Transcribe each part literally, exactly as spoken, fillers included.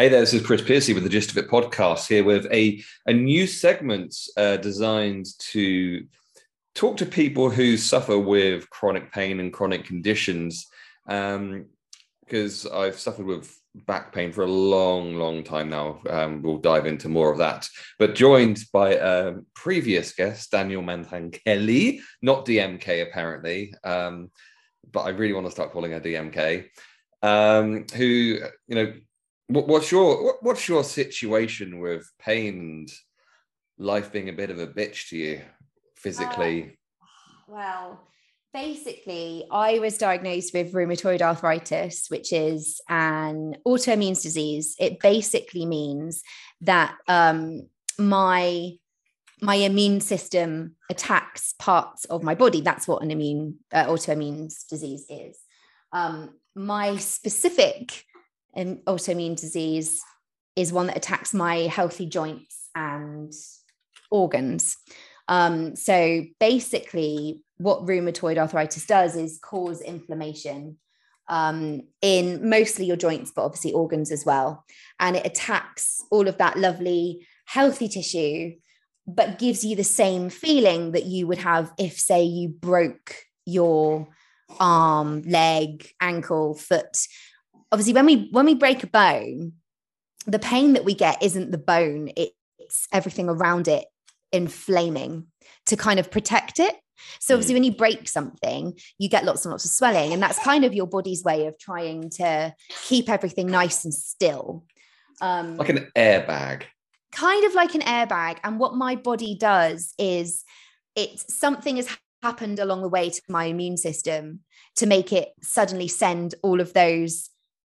Hey there, this is Chris Piercy with the Gist of It podcast, here with a, a new segment uh, designed to talk to people who suffer with chronic pain and chronic conditions, um, because I've suffered with back pain for a long, long time now. Um, we'll dive into more of that. But joined by a previous guest, Daniel Mantan-Kelly, not D M K apparently, um, but I really want to start calling her D M K, um, who, you know, What's your what's your situation with pain and life being a bit of a bitch to you physically? Uh, well, basically, I was diagnosed with rheumatoid arthritis, which is an autoimmune disease. It basically means that um, my my immune system attacks parts of my body. That's what an immune uh, autoimmune disease is. Um, my specific and autoimmune disease is one that attacks my healthy joints and organs. Um, so basically what rheumatoid arthritis does is cause inflammation um, in mostly your joints, but obviously organs as well. And it attacks all of that lovely healthy tissue, but gives you the same feeling that you would have if, say, you broke your arm, leg, ankle, foot. Obviously, when we when we break a bone, the pain that we get isn't the bone, it's everything around it inflaming to kind of protect it. So obviously, when you break something, you get lots and lots of swelling. And that's kind of your body's way of trying to keep everything nice and still. Um, like an airbag. Kind of like an airbag. And what my body does is it's something has happened along the way to my immune system to make it suddenly send all of those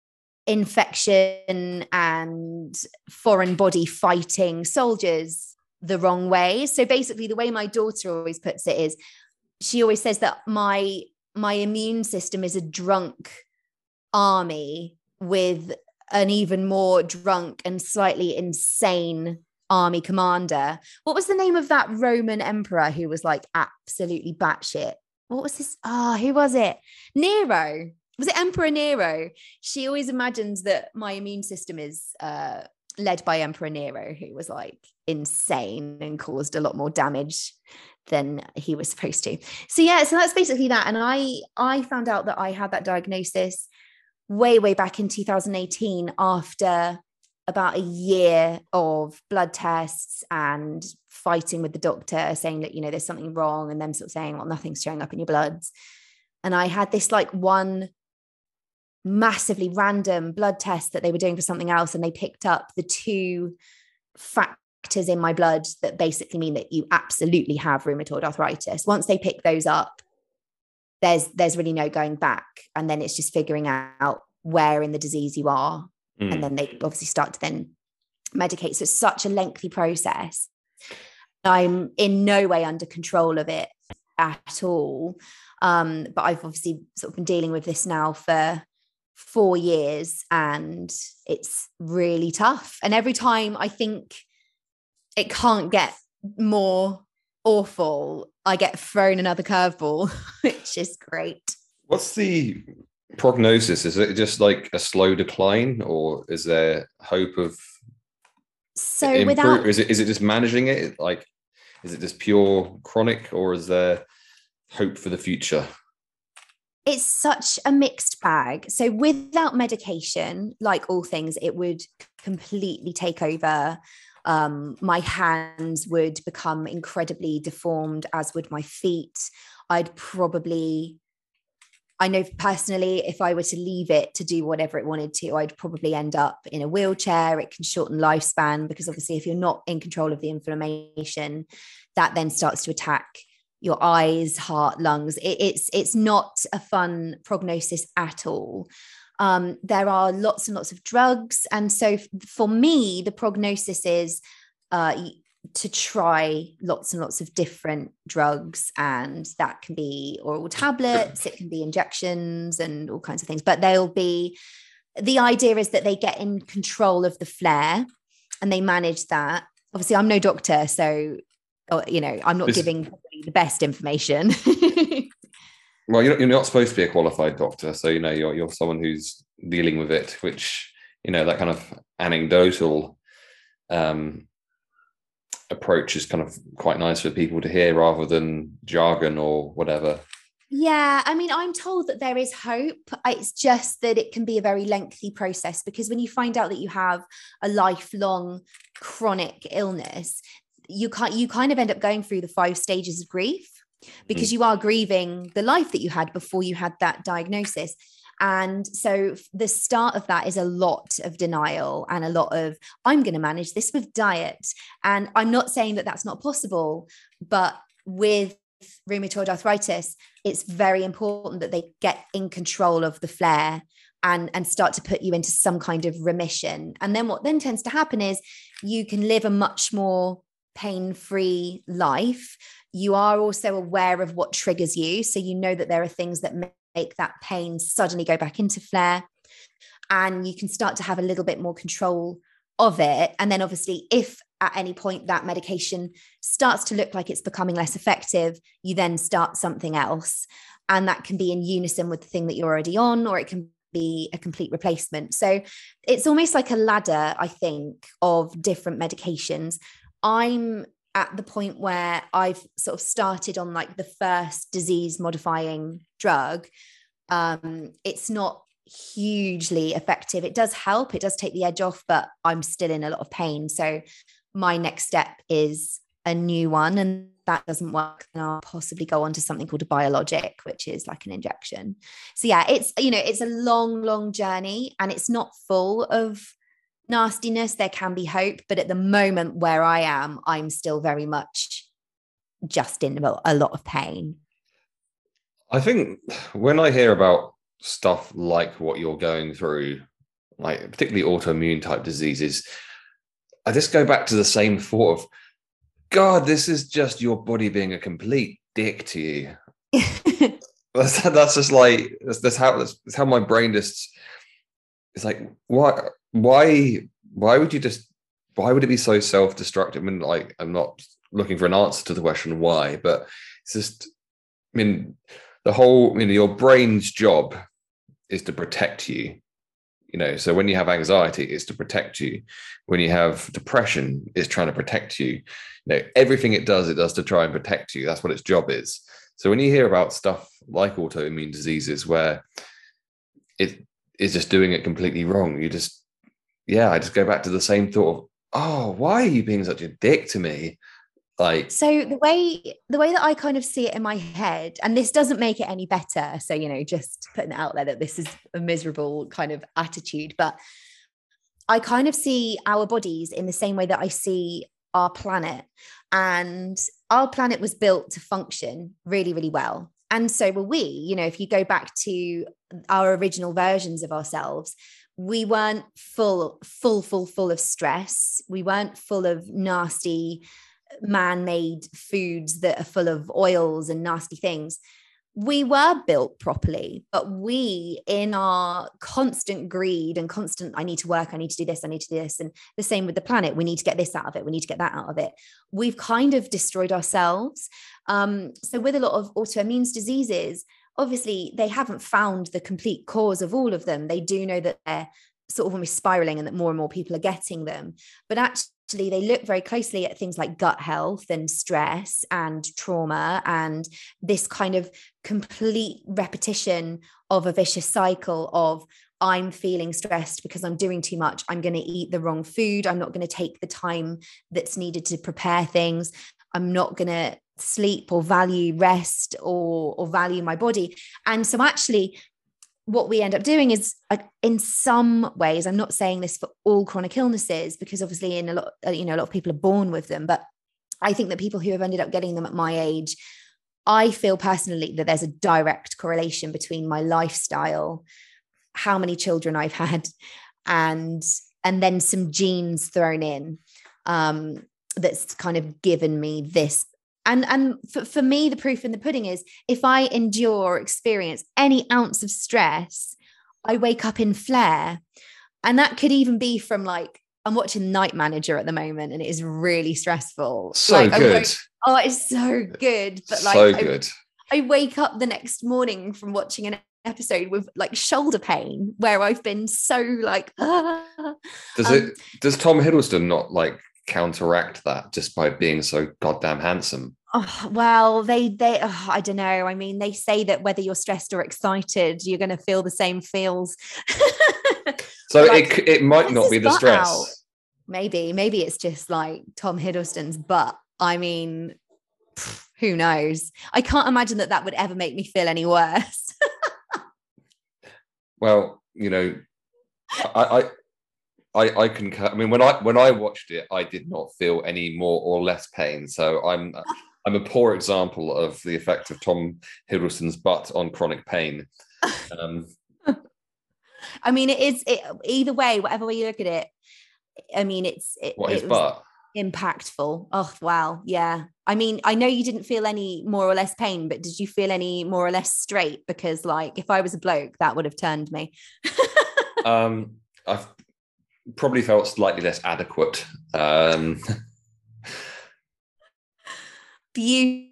infection and foreign body fighting soldiers the wrong way. So basically the way my daughter always puts it is she always says that my my immune system is a drunk army with an even more drunk and slightly insane army commander. What was the name of that Roman emperor who was like absolutely batshit? What was this? Ah, oh, who was it? Nero. Was it Emperor Nero? She always imagines that my immune system is uh, led by Emperor Nero, who was like insane and caused a lot more damage than he was supposed to. So yeah, so that's basically that. And I, I found out that I had that diagnosis way, way back in two thousand eighteen after about a year of blood tests and fighting with the doctor saying that, you know, there's something wrong, and them sort of saying, well, nothing's showing up in your bloods. And I had this like one massively random blood test that they were doing for something else, and they picked up the two factors in my blood that basically mean that you absolutely have rheumatoid arthritis. Once they pick those up, there's there's really no going back, and then it's just figuring out where in the disease you are, mm. and then they obviously start to then medicate. So it's such a lengthy process. I'm in no way under control of it at all, um, but I've obviously sort of been dealing with this now for four years and it's really tough. And every time I think it can't get more awful, I get thrown another curveball, which is great. What's the prognosis? Is it just like a slow decline, or is there hope of so improve? without Is it is it just managing it? Like, is it just pure chronic, or is there hope for the future? It's such a mixed bag. So without medication, like all things, it would completely take over. Um, my hands would become incredibly deformed, as would my feet. I'd probably, I know personally, if I were to leave it to do whatever it wanted to, I'd probably end up in a wheelchair. It can shorten lifespan because obviously if you're not in control of the inflammation, that then starts to attack your eyes, heart, lungs. It, it's it's not a fun prognosis at all. Um, there are lots and lots of drugs. And so for me, the prognosis is uh, to try lots and lots of different drugs. And that can be oral tablets, it can be injections and all kinds of things. But they'll be, the idea is that they get in control of the flare and they manage that. Obviously, I'm no doctor, so or, you know, I'm not it's, giving the best information. Well, you're, you're not supposed to be a qualified doctor. So, you know, you're, you're someone who's dealing with it, which, you know, that kind of anecdotal um, approach is kind of quite nice for people to hear rather than jargon or whatever. Yeah, I mean, I'm told that there is hope. It's just that it can be a very lengthy process, because when you find out that you have a lifelong chronic illness, you can't, you kind of end up going through the five stages of grief, because mm. you are grieving the life that you had before you had that diagnosis. And so the start of that is a lot of denial and a lot of, I'm going to manage this with diet. And I'm not saying that that's not possible, but with rheumatoid arthritis, it's very important that they get in control of the flare and, and start to put you into some kind of remission. And then what then tends to happen is you can live a much more pain-free life. You are also aware of what triggers you. So you know that there are things that make that pain suddenly go back into flare, and you can start to have a little bit more control of it. And then obviously, if at any point that medication starts to look like it's becoming less effective, you then start something else. And that can be in unison with the thing that you're already on, or it can be a complete replacement. So it's almost like a ladder, I think, of different medications. I'm at the point where I've sort of started on like the first disease modifying drug. Um, it's not hugely effective. It does help. It does take the edge off, but I'm still in a lot of pain. So my next step is a new one, and that doesn't work, then I'll possibly go on to something called a biologic, which is like an injection. So yeah, it's, you know, it's a long, long journey, and it's not full of nastiness. There can be hope, but at the moment where I am, I'm still very much just in a lot of pain. I think when I hear about stuff like what you're going through, like particularly autoimmune type diseases, I just go back to the same thought of, God, this is just your body being a complete dick to you. that's, that's just like, that's, that's how that's, that's how my brain just, it's like, why, why, why would you just, why would it be so self-destructive? I mean, like, I'm not looking for an answer to the question why, but it's just, I mean, the whole, you know, your brain's job is to protect you. You know, so when you have anxiety, it's to protect you. When you have depression, it's trying to protect you. You know, everything it does, it does to try and protect you. That's what its job is. So when you hear about stuff like autoimmune diseases where it is just doing it completely wrong, you just, yeah, I just go back to the same thought of, oh, why are you being such a dick to me? Like, so the way the way that I kind of see it in my head, and this doesn't make it any better, so, you know, just putting it out there that this is a miserable kind of attitude, but I kind of see our bodies in the same way that I see our planet. And our planet was built to function really, really well. And so were we. You know, if you go back to our original versions of ourselves, we weren't full, full, full, full of stress. We weren't full of nasty man-made foods that are full of oils and nasty things. We were built properly, but we, in our constant greed and constant, I need to work, I need to do this, I need to do this. And the same with the planet. We need to get this out of it. We need to get that out of it. We've kind of destroyed ourselves. Um, so with a lot of autoimmune diseases, obviously they haven't found the complete cause of all of them. They do know that they're sort of almost spiraling and that more and more people are getting them. But actually, they look very closely at things like gut health and stress and trauma and this kind of complete repetition of a vicious cycle of, I'm feeling stressed because I'm doing too much. I'm going to eat the wrong food. I'm not going to take the time that's needed to prepare things. I'm not going to sleep or value rest or, or value my body. And so actually, what we end up doing is, uh, in some ways, I'm not saying this for all chronic illnesses, because obviously in a lot, uh, you know, a lot of people are born with them, but I think that people who have ended up getting them at my age, I feel personally that there's a direct correlation between my lifestyle, how many children I've had, and, and then some genes thrown in, um, that's kind of given me this. And, and for, for me, the proof in the pudding is, if I endure or experience any ounce of stress, I wake up in flare. And that could even be from, like, I'm watching Night Manager at the moment, and it is really stressful. So like, good. Wake, oh, it's so good. But like, so good. I, I wake up the next morning from watching an episode with like shoulder pain where I've been so like ah. Does um, it does Tom Hiddleston not like counteract that just by being so goddamn handsome? Oh, well, they they oh, I don't know. I mean, they say that whether you're stressed or excited, you're going to feel the same feels. So like, it it might not be the stress. Out. Maybe maybe it's just like Tom Hiddleston's butt. I mean, pff, who knows? I can't imagine that that would ever make me feel any worse. Well, you know, I, I, I, I can. I mean, when I when I watched it, I did not feel any more or less pain. So I'm I'm a poor example of the effect of Tom Hiddleston's butt on chronic pain. Um, I mean, it is it, either way, whatever way you look at it. I mean, it's it, what his it was butt. Impactful. Oh wow, yeah. I mean, I know you didn't feel any more or less pain, but did you feel any more or less straight? Because like if I was a bloke, that would have turned me. um I've probably felt slightly less adequate. um Beautiful,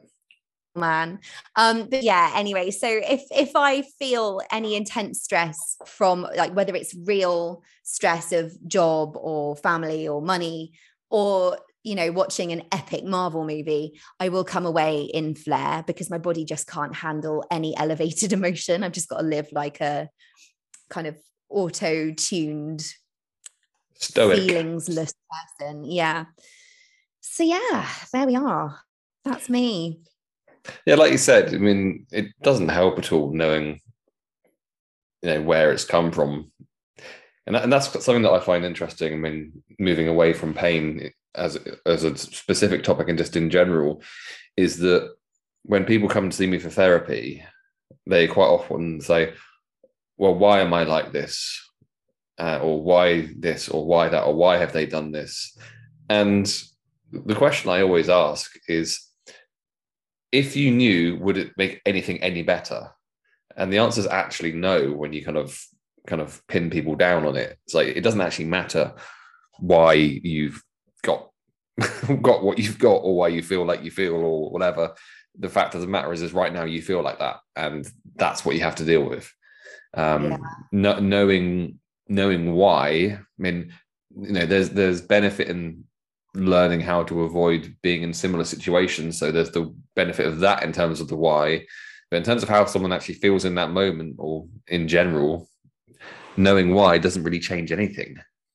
man. Um but yeah, anyway, so if if I feel any intense stress from like whether it's real stress of job or family or money, or you know, watching an epic Marvel movie, I will come away in flare because my body just can't handle any elevated emotion. I've just got to live like a kind of auto-tuned, stoic, feelingsless person. Yeah. So yeah, there we are. That's me. Yeah, like you said, I mean, it doesn't help at all knowing, you know, where it's come from. And, that, and that's something that I find interesting. I mean, moving away from pain as as a specific topic and just in general, is that when people come to see me for therapy, they quite often say, well, why am I like this? Uh, or why this, or why that, or why have they done this? And the question I always ask is, if you knew, would it make anything any better? And the answer is actually no, when you kind of kind of pin people down on it. It's like, it doesn't actually matter why you've got got what you've got, or why you feel like you feel, or whatever. The fact of the matter is, is right now you feel like that, and that's what you have to deal with. Um, yeah. no, knowing knowing why. I mean, you know, there's there's benefit in learning how to avoid being in similar situations. So there's the benefit of that in terms of the why, but in terms of how someone actually feels in that moment, or in general, knowing why doesn't really change anything.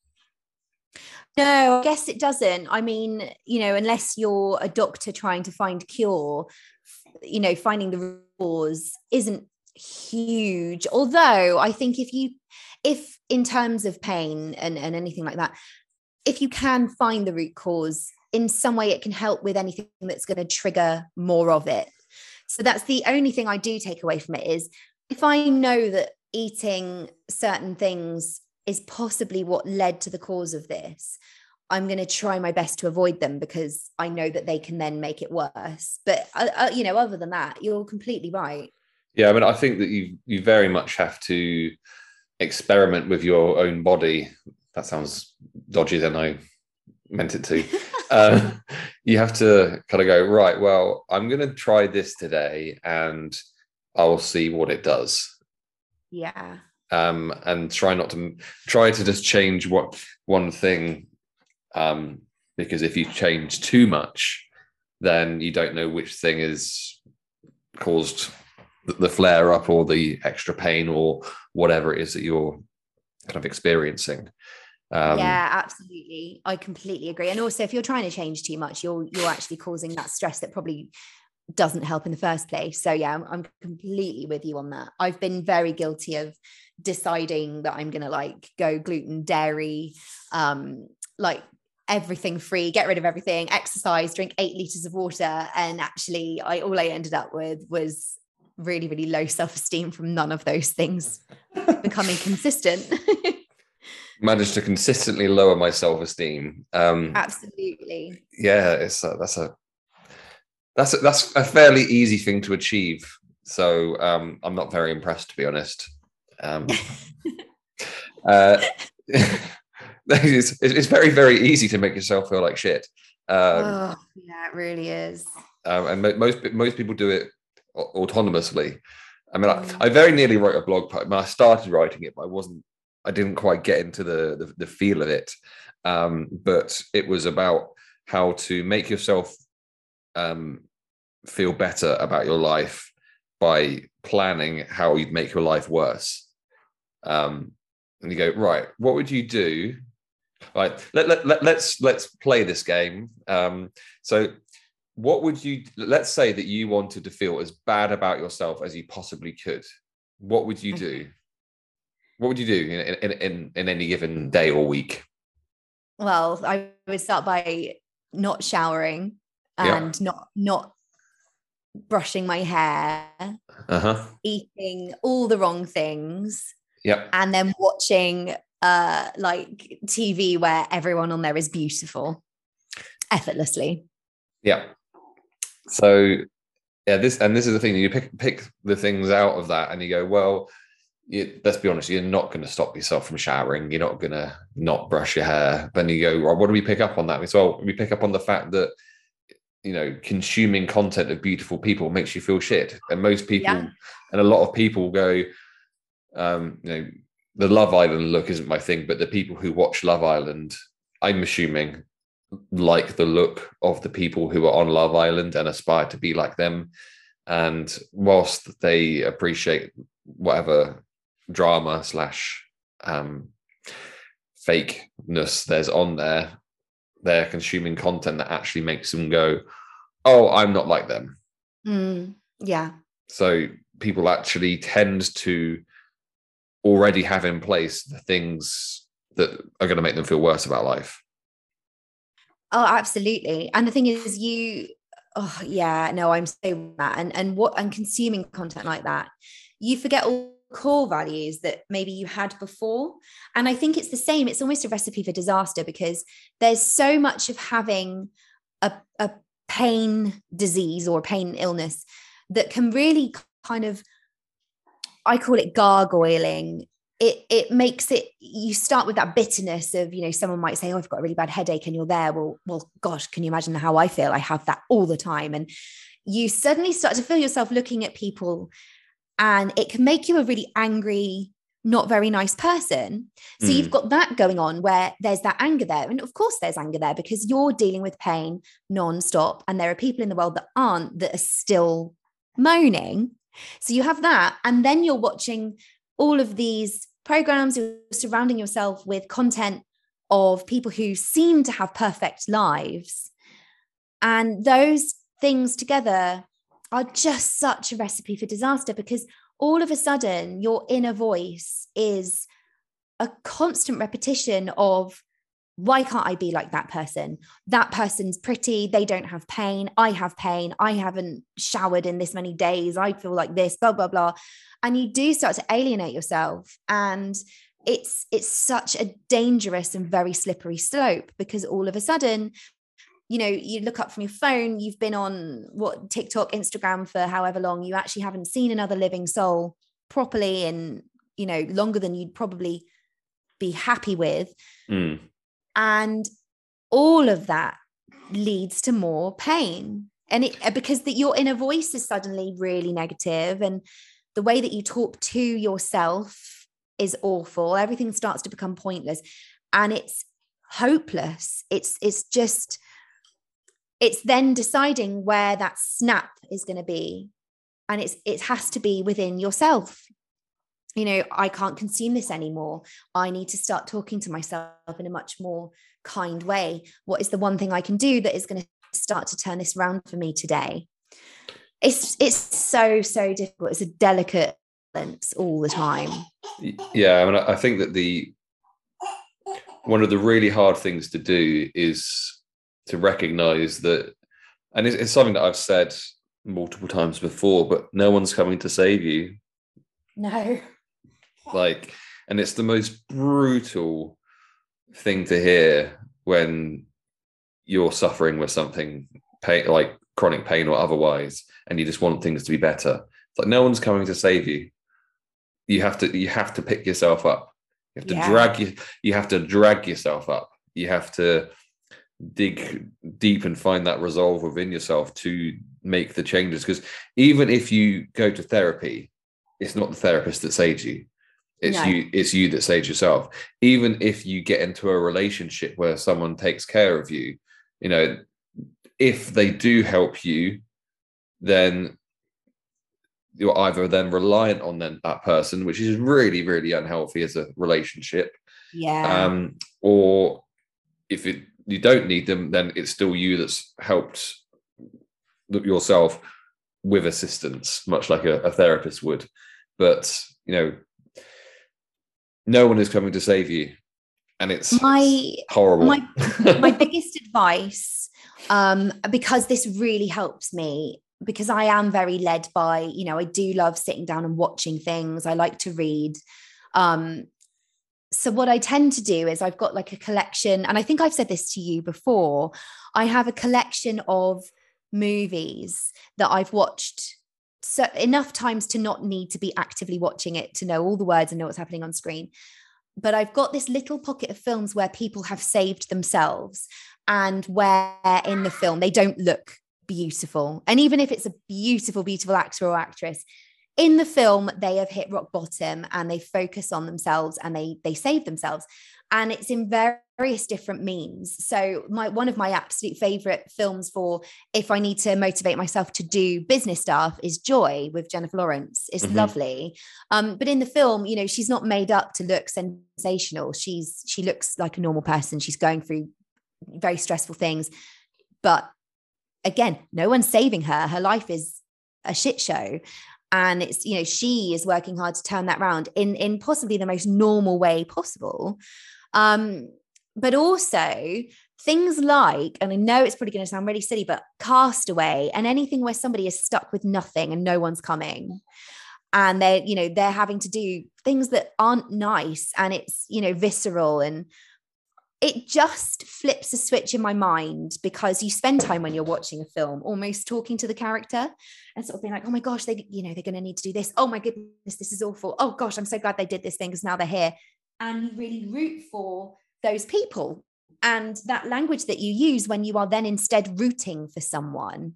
No, I guess it doesn't. I mean, you know, unless you're a doctor trying to find a cure, you know, finding the cause isn't huge. Although I think if you, if in terms of pain and, and anything like that, if you can find the root cause in some way, it can help with anything that's going to trigger more of it. So that's the only thing I do take away from it, is if I know that eating certain things is possibly what led to the cause of this, I'm going to try my best to avoid them, because I know that they can then make it worse. But, uh, uh, you know, other than that, you're completely right. Yeah, I mean, I think that you you very much have to experiment with your own body. That sounds dodgy than I meant it to. uh, you have to kind of go, right, well, I'm going to try this today and I'll see what it does. Yeah. Um, and try not to try to just change what one thing, um, because if you change too much, then you don't know which thing is caused the flare up or the extra pain or whatever it is that you're kind of experiencing. Um, yeah, absolutely. I completely agree. And also, if you're trying to change too much, you're you're actually causing that stress that probably doesn't help in the first place. So yeah, I'm, I'm completely with you on that. I've been very guilty of deciding that I'm going to like go gluten, dairy, um, like everything free, get rid of everything, exercise, drink eight liters of water. And actually I, all I ended up with was really, really low self-esteem from none of those things becoming consistent. Managed to consistently lower my self-esteem. Um, Absolutely. Yeah, it's a, that's a that's a, that's a fairly easy thing to achieve. So um, I'm not very impressed, to be honest. Um, uh, it's, it's very, very easy to make yourself feel like shit. Um, oh, yeah, it really is. Um, and mo- most most people do it autonomously. I mean, I, I very nearly wrote a blog post. I, mean, I started writing it, but I wasn't, I didn't quite get into the, the, the feel of it. Um, but it was about how to make yourself um, feel better about your life by planning how you'd make your life worse. Um, and you go, right, what would you do? Right, let, let, let, let's let's play this game. Um, so what would you, let's say that you wanted to feel as bad about yourself as you possibly could. What would you do? What would you do in, in, in, in any given day or week? Well, I would start by not showering and yeah. not not brushing my hair, uh-huh. eating all the wrong things, yeah, and then watching uh, like T V where everyone on there is beautiful, effortlessly. Yeah. So yeah, this and this is the thing. You pick pick the things out of that, and you go, well, you, let's be honest, you're not going to stop yourself from showering. You're not going to not brush your hair. Then you go, well, what do we pick up on that? Well, we pick up on the fact that, you know, consuming content of beautiful people makes you feel shit. And most people, yeah. and a lot of people go, um, you know, the Love Island look isn't my thing, but the people who watch Love Island, I'm assuming, like the look of the people who are on Love Island and aspire to be like them. And whilst they appreciate whatever drama slash um, fakeness there's on there, they're consuming content that actually makes them go, oh, I'm not like them. Mm, yeah. So people actually tend to already have in place the things that are going to make them feel worse about life. Oh, absolutely. And the thing is, you, oh yeah, no, I'm saying that. And, and what, and consuming content like that, you forget all core values that maybe you had before. And I think it's the same. It's almost a recipe for disaster, because there's so much of having a, a pain disease or pain illness that can really kind of, I call it gargoyling. It it makes it, you start with that bitterness of, you know, someone might say, oh, I've got a really bad headache, and you're there. Well, well, gosh, can you imagine how I feel? I have that all the time. And you suddenly start to feel yourself looking at people, and it can make you a really angry, not very nice person. So mm. you've got that going on where there's that anger there. And of course there's anger there, because you're dealing with pain nonstop. And there are people in the world that aren't, that are still moaning. So you have that. And then you're watching all of these programs, you're surrounding yourself with content of people who seem to have perfect lives. And those things together are just such a recipe for disaster, because all of a sudden your inner voice is a constant repetition of, why can't I be like that person? That person's pretty. They don't have pain. I have pain. I haven't showered in this many days. I feel like this, blah, blah, blah. And you do start to alienate yourself. And it's, it's such a dangerous and very slippery slope, because all of a sudden, you know, you look up from your phone, you've been on what, TikTok, Instagram for however long, you actually haven't seen another living soul properly in, you know, longer than you'd probably be happy with. Mm. And all of that leads to more pain. And it, because that your inner voice is suddenly really negative, and the way that you talk to yourself is awful. Everything starts to become pointless, and it's hopeless. It's, it's just, it's then deciding where that snap is going to be. And it's, it has to be within yourself. You know, I can't consume this anymore. I need to start talking to myself in a much more kind way. What is the one thing I can do that is going to start to turn this around for me today? It's it's so, so difficult. It's a delicate balance all the time. Yeah, I mean, I think that the one of the really hard things to do is to recognize that, and it's, it's something that I've said multiple times before, but no one's coming to save you. No. Like, and it's the most brutal thing to hear when you're suffering with something, pain, like chronic pain or otherwise, and you just want things to be better. It's like no one's coming to save you. You have to, you have to pick yourself up. You have to yeah. drag you. You have to drag yourself up. You have to dig deep and find that resolve within yourself to make the changes. Because even if you go to therapy, it's not the therapist that saves you. It's No. you, it's you that saves yourself. Even if you get into a relationship where someone takes care of you, you know, if they do help you, then you're either then reliant on them, that person, which is really, really unhealthy as a relationship. Yeah. Um, or if it, you don't need them, then it's still you that's helped yourself with assistance, much like a, a therapist would. But, you know, no one is coming to save you. And it's, my it's horrible. My, my biggest advice, um, because this really helps me, because I am very led by, you know, I do love sitting down and watching things. I like to read. Um, so what I tend to do is I've got like a collection, and I think I've said this to you before. I have a collection of movies that I've watched so enough times to not need to be actively watching it to know all the words and know what's happening on screen. But I've got this little pocket of films where people have saved themselves, and where in the film they don't look beautiful. And even if it's a beautiful, beautiful actor or actress, in the film, they have hit rock bottom and they focus on themselves and they they save themselves. And it's in various different means. So my one of my absolute favorite films for if I need to motivate myself to do business stuff is Joy with Jennifer Lawrence. It's mm-hmm. lovely. Um, but in the film, you know, she's not made up to look sensational. She's she looks like a normal person. She's going through very stressful things. But again, no one's saving her. Her life is a shit show. And it's, you know, she is working hard to turn that around in, in possibly the most normal way possible. Um, but also things like, and I know it's probably going to sound really silly, but Castaway and anything where somebody is stuck with nothing and no one's coming. And they're, you know, they're having to do things that aren't nice, and it's, you know, visceral, and it just flips a switch in my mind, because you spend time when you're watching a film almost talking to the character and sort of being like, oh my gosh, they, you know, they're going to need to do this. Oh my goodness, this is awful. Oh gosh, I'm so glad they did this thing because now they're here. And you really root for those people. And that language that you use when you are then instead rooting for someone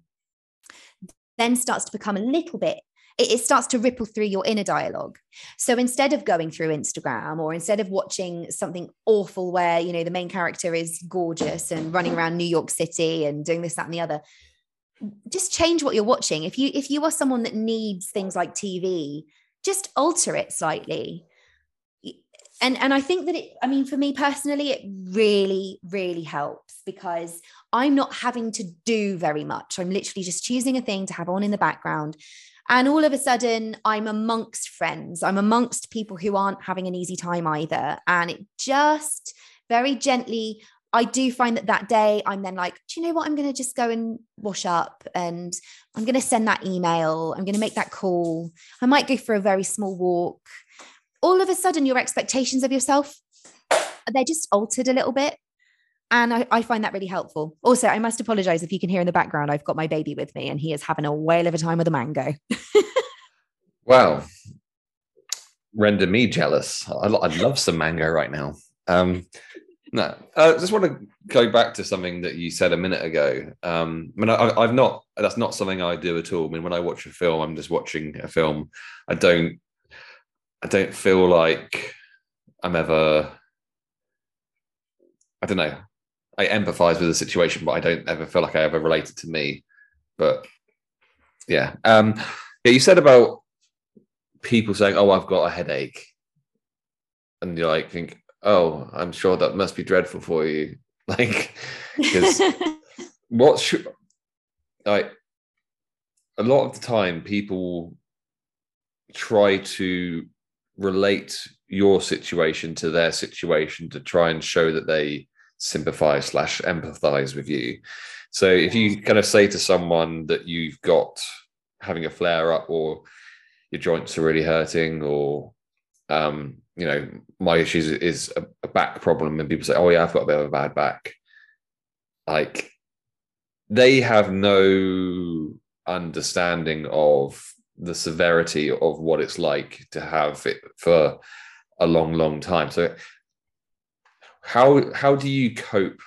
then starts to become a little bit, it starts to ripple through your inner dialogue. So instead of going through Instagram, or instead of watching something awful where, you know, the main character is gorgeous and running around New York City and doing this, that, and the other, just change what you're watching. If you, if you are someone that needs things like T V, just alter it slightly. And, and I think that it, I mean, for me personally, it really, really helps, because I'm not having to do very much. I'm literally just choosing a thing to have on in the background. And all of a sudden, I'm amongst friends. I'm amongst people who aren't having an easy time either. And it just very gently, I do find that that day, I'm then like, do you know what? I'm going to just go and wash up, and I'm going to send that email. I'm going to make that call. I might go for a very small walk. All of a sudden, your expectations of yourself, they're just altered a little bit. And I, I find that really helpful. Also, I must apologize if you can hear in the background, I've got my baby with me and he is having a whale of a time with a mango. Wow. Render me jealous. I, I love some mango right now. Um, no, I just want to go back to something that you said a minute ago. Um, I mean, I, I've not, that's not something I do at all. I mean, when I watch a film, I'm just watching a film. I don't, I don't feel like I'm ever, I don't know. I empathize with the situation, but I don't ever feel like I ever related to me. But yeah. Um, yeah, you said about people saying, oh, I've got a headache. And you're like, think, oh, I'm sure that must be dreadful for you. Like, because what should, like, a lot of the time people try to relate your situation to their situation to try and show that they sympathize slash empathize with you. So if you kind of say to someone that you've got having a flare up, or your joints are really hurting, or um you know, my issue is a, a back problem, and people say, oh yeah, I've got a bit of a bad back, like they have no understanding of the severity of what it's like to have it for a long long time. So How how do you cope?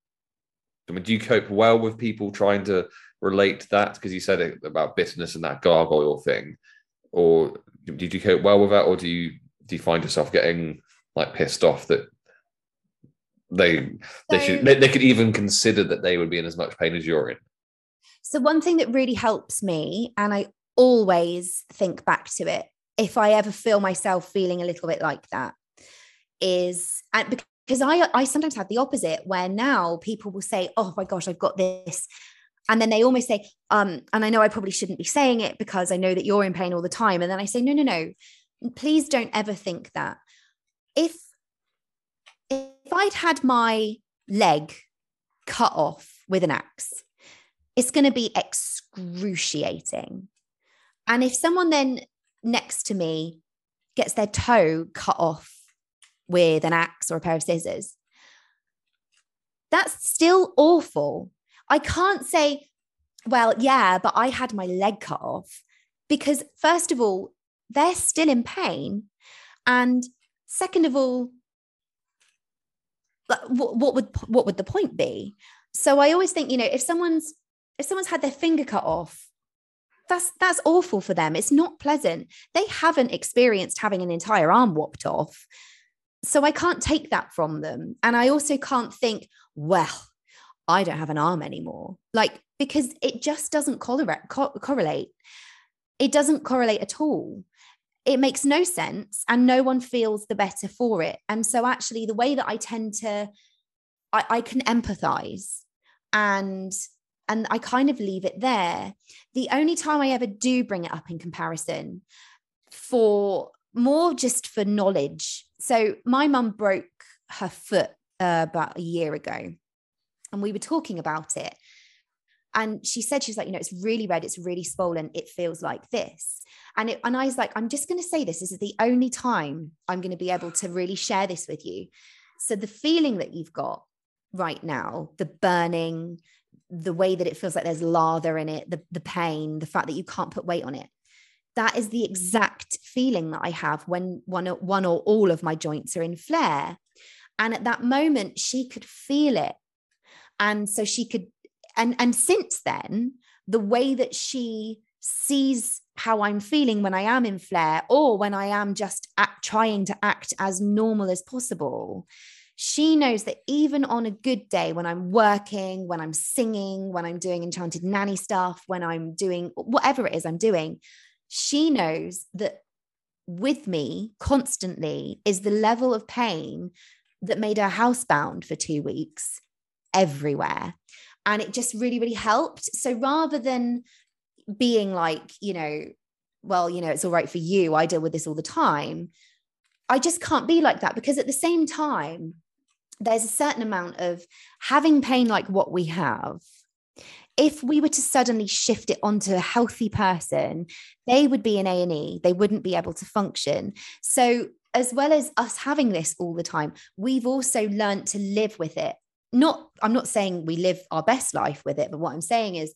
I mean, do you cope well with people trying to relate to that? Because you said it about bitterness and that gargoyle thing, or did you cope well with that, or do you do you find yourself getting like pissed off that they so, they should they, they could even consider that they would be in as much pain as you're in? So one thing that really helps me, and I always think back to it if I ever feel myself feeling a little bit like that, is and because I I sometimes have the opposite, where now people will say, oh my gosh, I've got this. And then they almost say, um, and I know I probably shouldn't be saying it because I know that you're in pain all the time. And then I say, no, no, no, please don't ever think that. If, if I'd had my leg cut off with an axe, it's going to be excruciating. And if someone then next to me gets their toe cut off with an axe or a pair of scissors, that's still awful. I can't say, well, yeah, but I had my leg cut off, because first of all, they're still in pain. And second of all, what, what would what would the point be? So I always think, you know, if someone's if someone's had their finger cut off, that's that's awful for them. It's not pleasant. They haven't experienced having an entire arm whopped off. So I can't take that from them. And I also can't think, well, I don't have an arm anymore. Like, because it just doesn't correlate, co- correlate. It doesn't correlate at all. It makes no sense, and no one feels the better for it. And so actually the way that I tend to, I, I can empathize and, and I kind of leave it there. The only time I ever do bring it up in comparison, for more just for knowledge. So my mum broke her foot uh, about a year ago. And we were talking about it. And she said, she's like, you know, it's really red. It's really swollen. It feels like this. And, it, and I was like, I'm just going to say this. This is the only time I'm going to be able to really share this with you. So the feeling that you've got right now, the burning, the way that it feels like there's lather in it, the, the pain, the fact that you can't put weight on it, that is the exact feeling that I have when one, one or all of my joints are in flare. And at that moment, she could feel it. And so she could, and, and since then, the way that she sees how I'm feeling when I am in flare, or when I am just act, trying to act as normal as possible, she knows that even on a good day, when I'm working, when I'm singing, when I'm doing enchanted nanny stuff, when I'm doing whatever it is I'm doing, she knows that with me constantly is the level of pain that made her housebound for two weeks. Everywhere. And it just really, really helped. So rather than being like, you know, well, you know, it's all right for you, I deal with this all the time, I just can't be like that, because at the same time, there's a certain amount of having pain like what we have. If we were to suddenly shift it onto a healthy person, they would be in A and E, they wouldn't be able to function. So as well as us having this all the time, we've also learned to live with it. Not, I'm not saying we live our best life with it, but what I'm saying is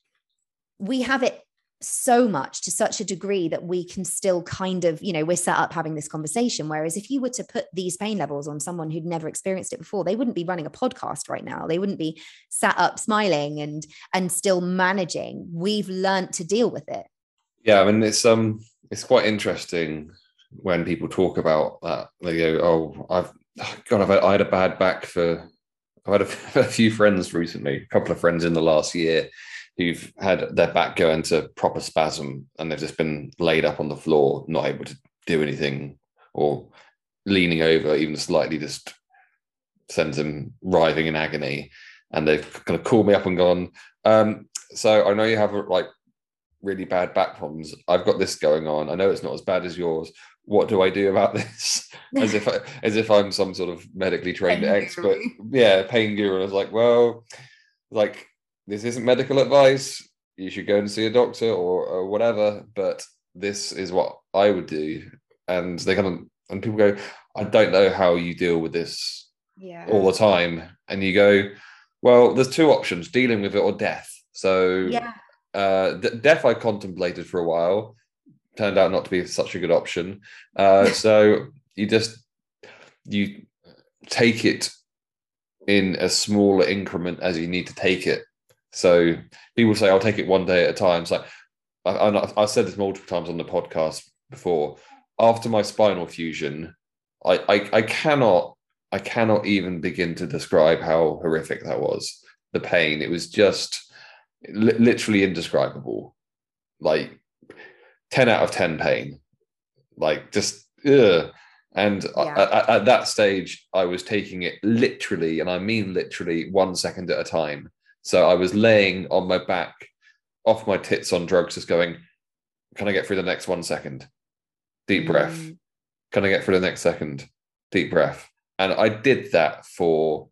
we have it so much, to such a degree, that we can still kind of, you know, we're set up having this conversation. Whereas if you were to put these pain levels on someone who'd never experienced it before, they wouldn't be running a podcast right now. They wouldn't be sat up smiling and, and still managing. We've learned to deal with it. Yeah. I mean, it's, um, it's quite interesting when people talk about that. They go, oh, I've, God, I've had, I had a bad back for, I've had a, a few friends recently, a couple of friends in the last year, who've had their back go into proper spasm, and they've just been laid up on the floor, not able to do anything, or leaning over even slightly just sends them writhing in agony. And they've kind of called me up and gone, um, so I know you have like really bad back problems. I've got this going on. I know it's not as bad as yours. What do I do about this? As if I, as if I'm some sort of medically trained pain expert. Guru. Yeah, pain guru. And I was like, well, like, this isn't medical advice. You should go and see a doctor or, or whatever. But this is what I would do. And they kind of, and people go, I don't know how you deal with this yeah. all the time. And you go, well, there's two options: dealing with it or death. So yeah. uh, d- death I contemplated for a while. Turned out not to be such a good option. Uh, so you just, you take it in a smaller increment as you need to take it. So people say, I'll take it one day at a time. It's like, I, I, I've said this multiple times on the podcast before. After my spinal fusion, I, I, I cannot I cannot even begin to describe how horrific that was. The pain, it was just li- literally indescribable. Like ten out of ten pain. Like just ugh. And Yeah. I, I, at that stage, I was taking it literally, and I mean literally, one second at a time. So I was laying on my back, off my tits on drugs, just going, can I get through the next one second? Deep breath. Mm. Can I get through the next second? Deep breath. And I did that for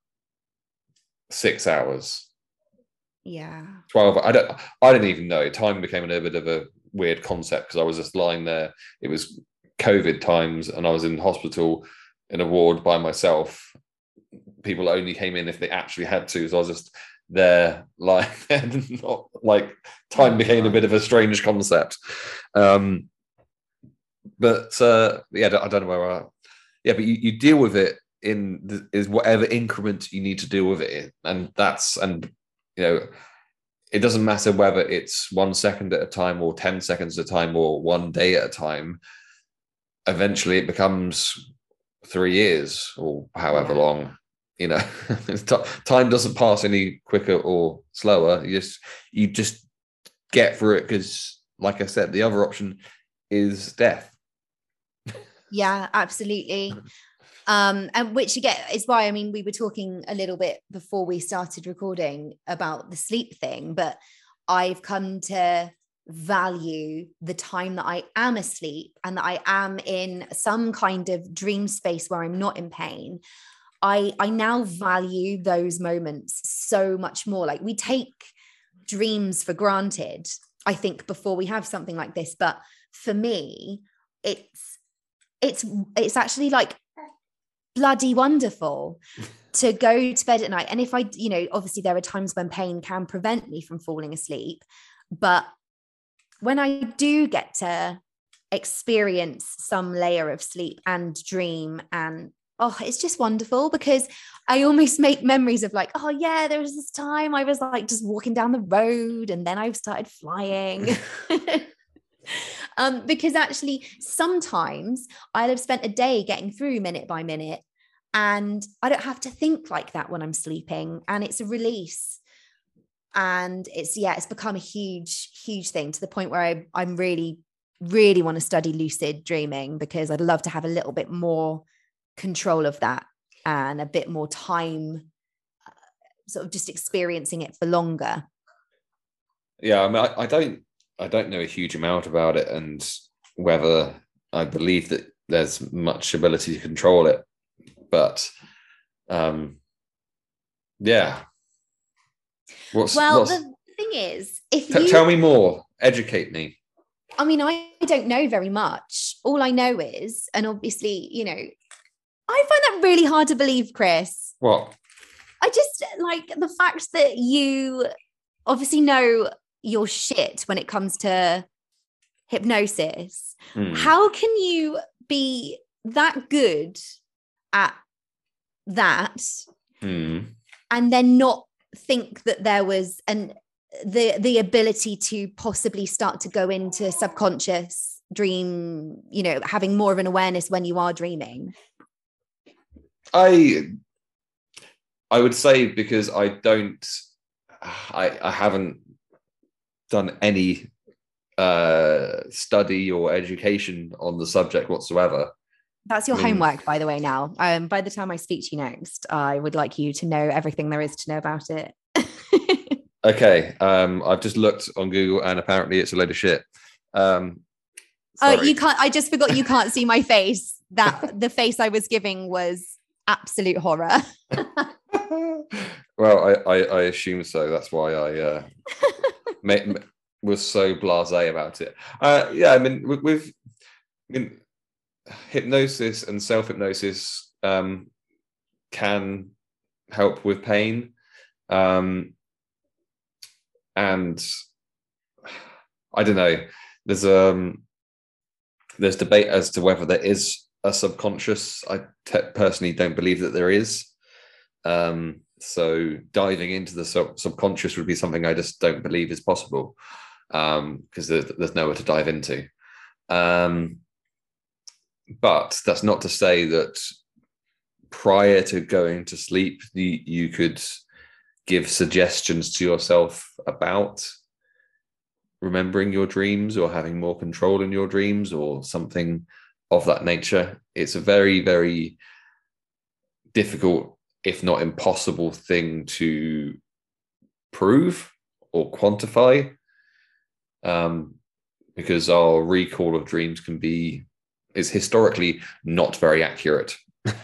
six hours. Yeah. twelve. I don't I didn't even know. Time became a little bit of a weird concept because I was just lying there. It was COVID times and I was in hospital in a ward by myself. People only came in if they actually had to. So I was just there like not like time became a bit of a strange concept. Um but uh yeah, I don't know where I yeah, but you, you deal with it in the, is whatever increment you need to deal with it in. And that's and you know, it doesn't matter whether it's one second at a time or ten seconds at a time or one day at a time. Eventually it becomes three years or however Yeah. long, you know. Time doesn't pass any quicker or slower. You just you just get through it because, like I said, the other option is death. Yeah, absolutely. Um, and which again is why, I mean, we were talking a little bit before we started recording about the sleep thing, but I've come to value the time that I am asleep and that I am in some kind of dream space where I'm not in pain. I, I now value those moments so much more. Like, we take dreams for granted, I think, before we have something like this. But for me, it's, it's, it's actually like bloody wonderful to go to bed at night. And if I, you know, obviously there are times when pain can prevent me from falling asleep, but when I do get to experience some layer of sleep and dream, and oh, it's just wonderful, because I almost make memories of like, oh yeah, there was this time I was like just walking down the road and then I started flying. Um, because actually sometimes I'll have spent a day getting through minute by minute, and I don't have to think like that when I'm sleeping, and it's a release. And it's, yeah, it's become a huge, huge thing, to the point where I, I'm really, really want to study lucid dreaming, because I'd love to have a little bit more control of that and a bit more time uh, sort of just experiencing it for longer. Yeah, I mean, I, I don't I don't know a huge amount about it, and whether I believe that there's much ability to control it. But um, yeah. What's, well, what's, the thing is, if t- you tell me more, educate me. I mean, I don't know very much. All I know is, and obviously, you know, I find that really hard to believe, Chris. What? I just like the fact that you obviously know your shit when it comes to hypnosis. Mm. How can you be that good at that Mm. and then not think that there was an the the ability to possibly start to go into subconscious dream, you know, having more of an awareness when you are dreaming? I I would say, because I don't I I haven't done any uh study or education on the subject whatsoever. That's your I mean, homework, by the way. Now, um, by the time I speak to you next, I would like you to know everything there is to know about it. okay, um, I've just looked on Google and apparently it's a load of shit. Um, oh, sorry. you can't. I just forgot you can't see my face. That the face I was giving was absolute horror. Well, I, I I assume so. That's why I uh, ma- was so blasé about it. Uh, yeah, I mean, with, with I mean, hypnosis and self-hypnosis um, can help with pain. Um, and I don't know, there's um there's debate as to whether there is a subconscious. I te- personally don't believe that there is. Um, so diving into the sub- subconscious would be something I just don't believe is possible, because um, there's, there's nowhere to dive into. Um, but that's not to say that prior to going to sleep, you, you could give suggestions to yourself about remembering your dreams or having more control in your dreams or something of that nature. It's a very, very difficult, if not impossible, thing to prove or quantify, um, because our recall of dreams can be is historically not very accurate.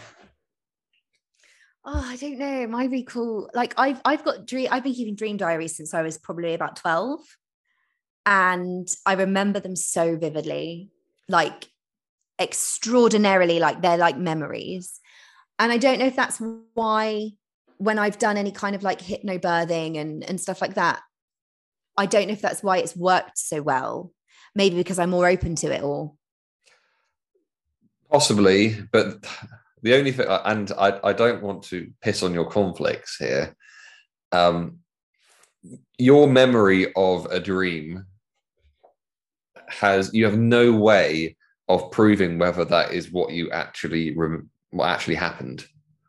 Oh, I don't know. My recall, like I've I've got dream. I've been keeping dream diaries since I was probably about twelve, and I remember them so vividly, like extraordinarily, like they're like memories. And I don't know if that's why when I've done any kind of like hypnobirthing and and stuff like that, I don't know if that's why it's worked so well. Maybe because I'm more open to it all. Possibly, but the only thing, and I, I don't want to piss on your cornflakes here, um, your memory of a dream has, you have no way of proving whether that is what you actually, what actually happened.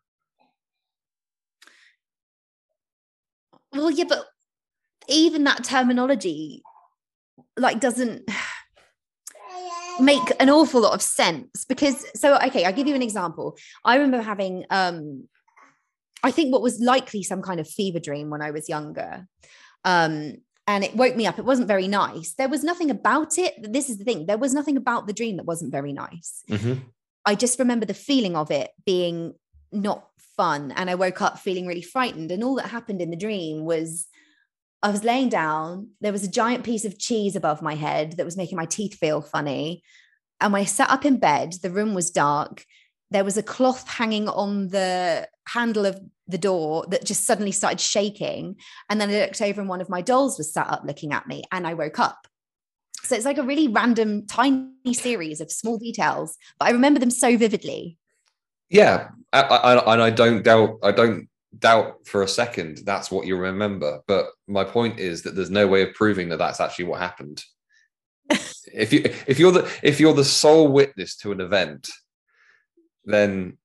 Well, yeah, but even that terminology, like, doesn't make an awful lot of sense because, so, okay, I'll give you an example. I remember having, um, I think what was likely some kind of fever dream when I was younger. Um, and it woke me up. It wasn't very nice. There was nothing about it. This is the thing. There was nothing about the dream that wasn't very nice. Mm-hmm. I just remember the feeling of it being not fun. And I woke up feeling really frightened. And all that happened in the dream was I was laying down. There was a giant piece of cheese above my head that was making my teeth feel funny. And when I sat up in bed, the room was dark. There was a cloth hanging on the handle of the door that just suddenly started shaking. And then I looked over and one of my dolls was sat up looking at me and I woke up. So it's like a really random, tiny series of small details, but I remember them so vividly. Yeah. I, I, and I don't doubt, I don't doubt for a second that's what you remember. But my point is that there's no way of proving that that's actually what happened. if you, if you're the, if you're the sole witness to an event, then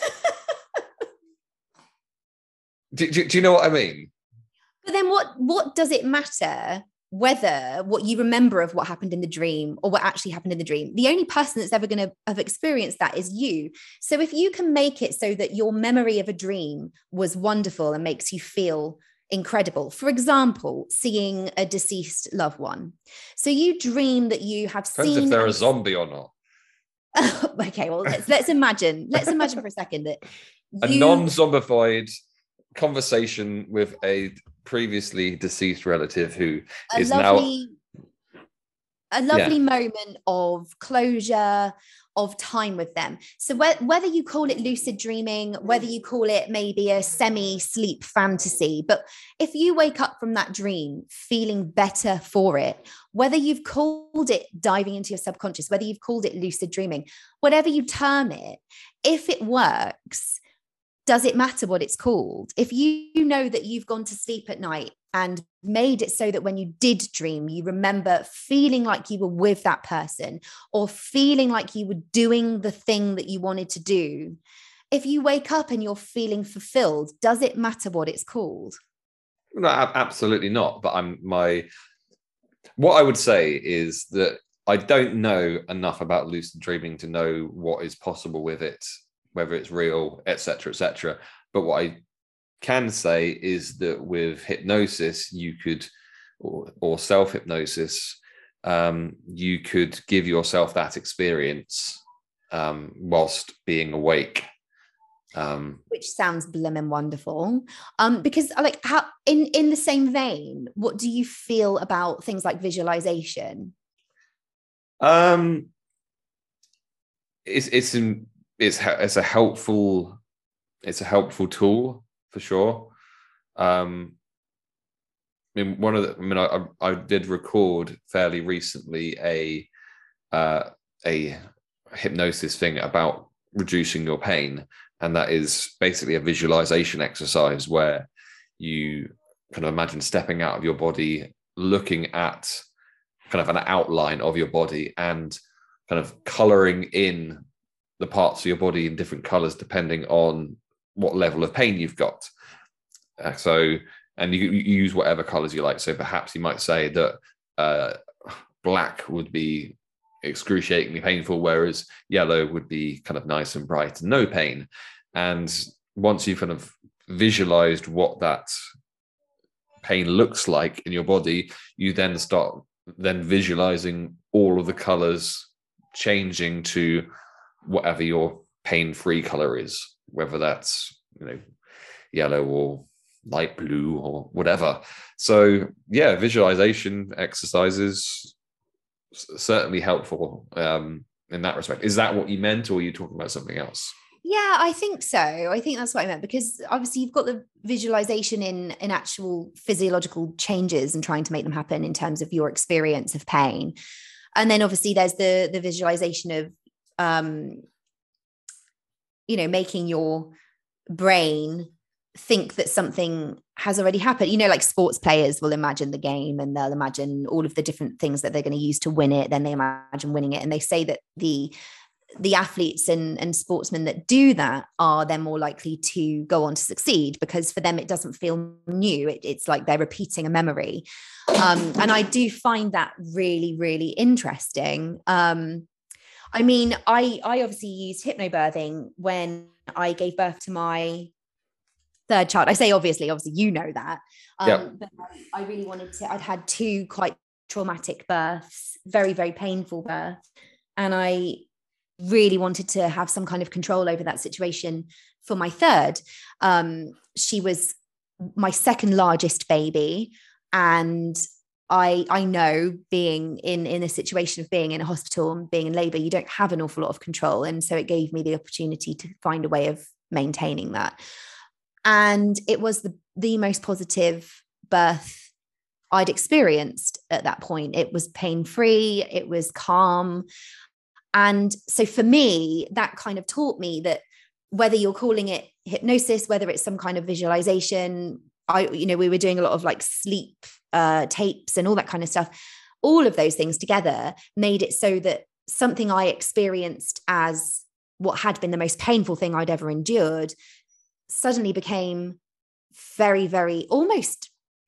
do, do, do you know what I mean? But then what, what does it matter whether what you remember of what happened in the dream or what actually happened in the dream? The only person that's ever going to have experienced that is you. So if you can make it so that your memory of a dream was wonderful and makes you feel incredible, for example, seeing a deceased loved one. So you dream that you have Depends seen... if they're a zombie or not. Okay, well, let's, let's imagine, let's imagine for a second that a you... non-zombified conversation with a previously deceased relative who a is lovely, now a lovely yeah. moment of closure, of time with them. So wh- whether you call it lucid dreaming, whether you call it maybe a semi-sleep fantasy, but if you wake up from that dream feeling better for it, whether you've called it diving into your subconscious, whether you've called it lucid dreaming, whatever you term it, if it works, does it matter what it's called? If you know that you've gone to sleep at night and made it so that when you did dream, you remember feeling like you were with that person or feeling like you were doing the thing that you wanted to do. If you wake up and you're feeling fulfilled, does it matter what it's called? No, absolutely not. But I'm my what I would say is that I don't know enough about lucid dreaming to know what is possible with it, whether it's real, et cetera, et cetera. But what I can say is that with hypnosis, you could, or, or self-hypnosis, um, you could give yourself that experience um, whilst being awake. Um, Which sounds blimmin' wonderful. Um, because like how in, in the same vein, what do you feel about things like visualization? Um, it's, it's, in, it's, it's a helpful, it's a helpful tool for sure. Um, I mean, one of the, I mean, I, I did record fairly recently a, uh, a hypnosis thing about reducing your pain. And that is basically a visualization exercise where you kind of imagine stepping out of your body, looking at kind of an outline of your body and kind of coloring in the parts of your body in different colors depending on what level of pain you've got. Uh, so, and you, you use whatever colors you like. So perhaps you might say that uh, black would be excruciatingly painful, whereas yellow would be kind of nice and bright and no pain. And once you've kind of visualized what that pain looks like in your body, you then start then visualizing all of the colors changing to whatever your pain-free color is, whether that's, you know, yellow or light blue or whatever. So yeah, visualization exercises certainly helpful um, in that respect. Is that what you meant, or are you talking about something else? Yeah, I think so. I think that's what I meant, because obviously you've got the visualization in, in actual physiological changes and trying to make them happen in terms of your experience of pain. And then obviously there's the, the visualization of, um, you know, making your brain think that something has already happened. You know, like sports players will imagine the game and they'll imagine all of the different things that they're going to use to win it. Then they imagine winning it. And they say that the the athletes and, and sportsmen that do that are then more likely to go on to succeed, because for them, it doesn't feel new. It, it's like they're repeating a memory. Um, and I do find that really, really interesting. Um, I mean, I, I obviously used hypnobirthing when I gave birth to my third child. I say, obviously, obviously, you know that. Um, yep. But I, I really wanted to, I'd had two quite traumatic births, very, very painful births. And I really wanted to have some kind of control over that situation for my third. Um, she was my second largest baby. And I, I know being in, in a situation of being in a hospital and being in labor, you don't have an awful lot of control. And so it gave me the opportunity to find a way of maintaining that. And it was the, the most positive birth I'd experienced at that point. It was pain-free, it was calm. And so for me, that kind of taught me that whether you're calling it hypnosis, whether it's some kind of visualization, I, you know, we were doing a lot of like sleep uh, tapes and all that kind of stuff. All of those things together made it so that something I experienced as what had been the most painful thing I'd ever endured suddenly became very, very almost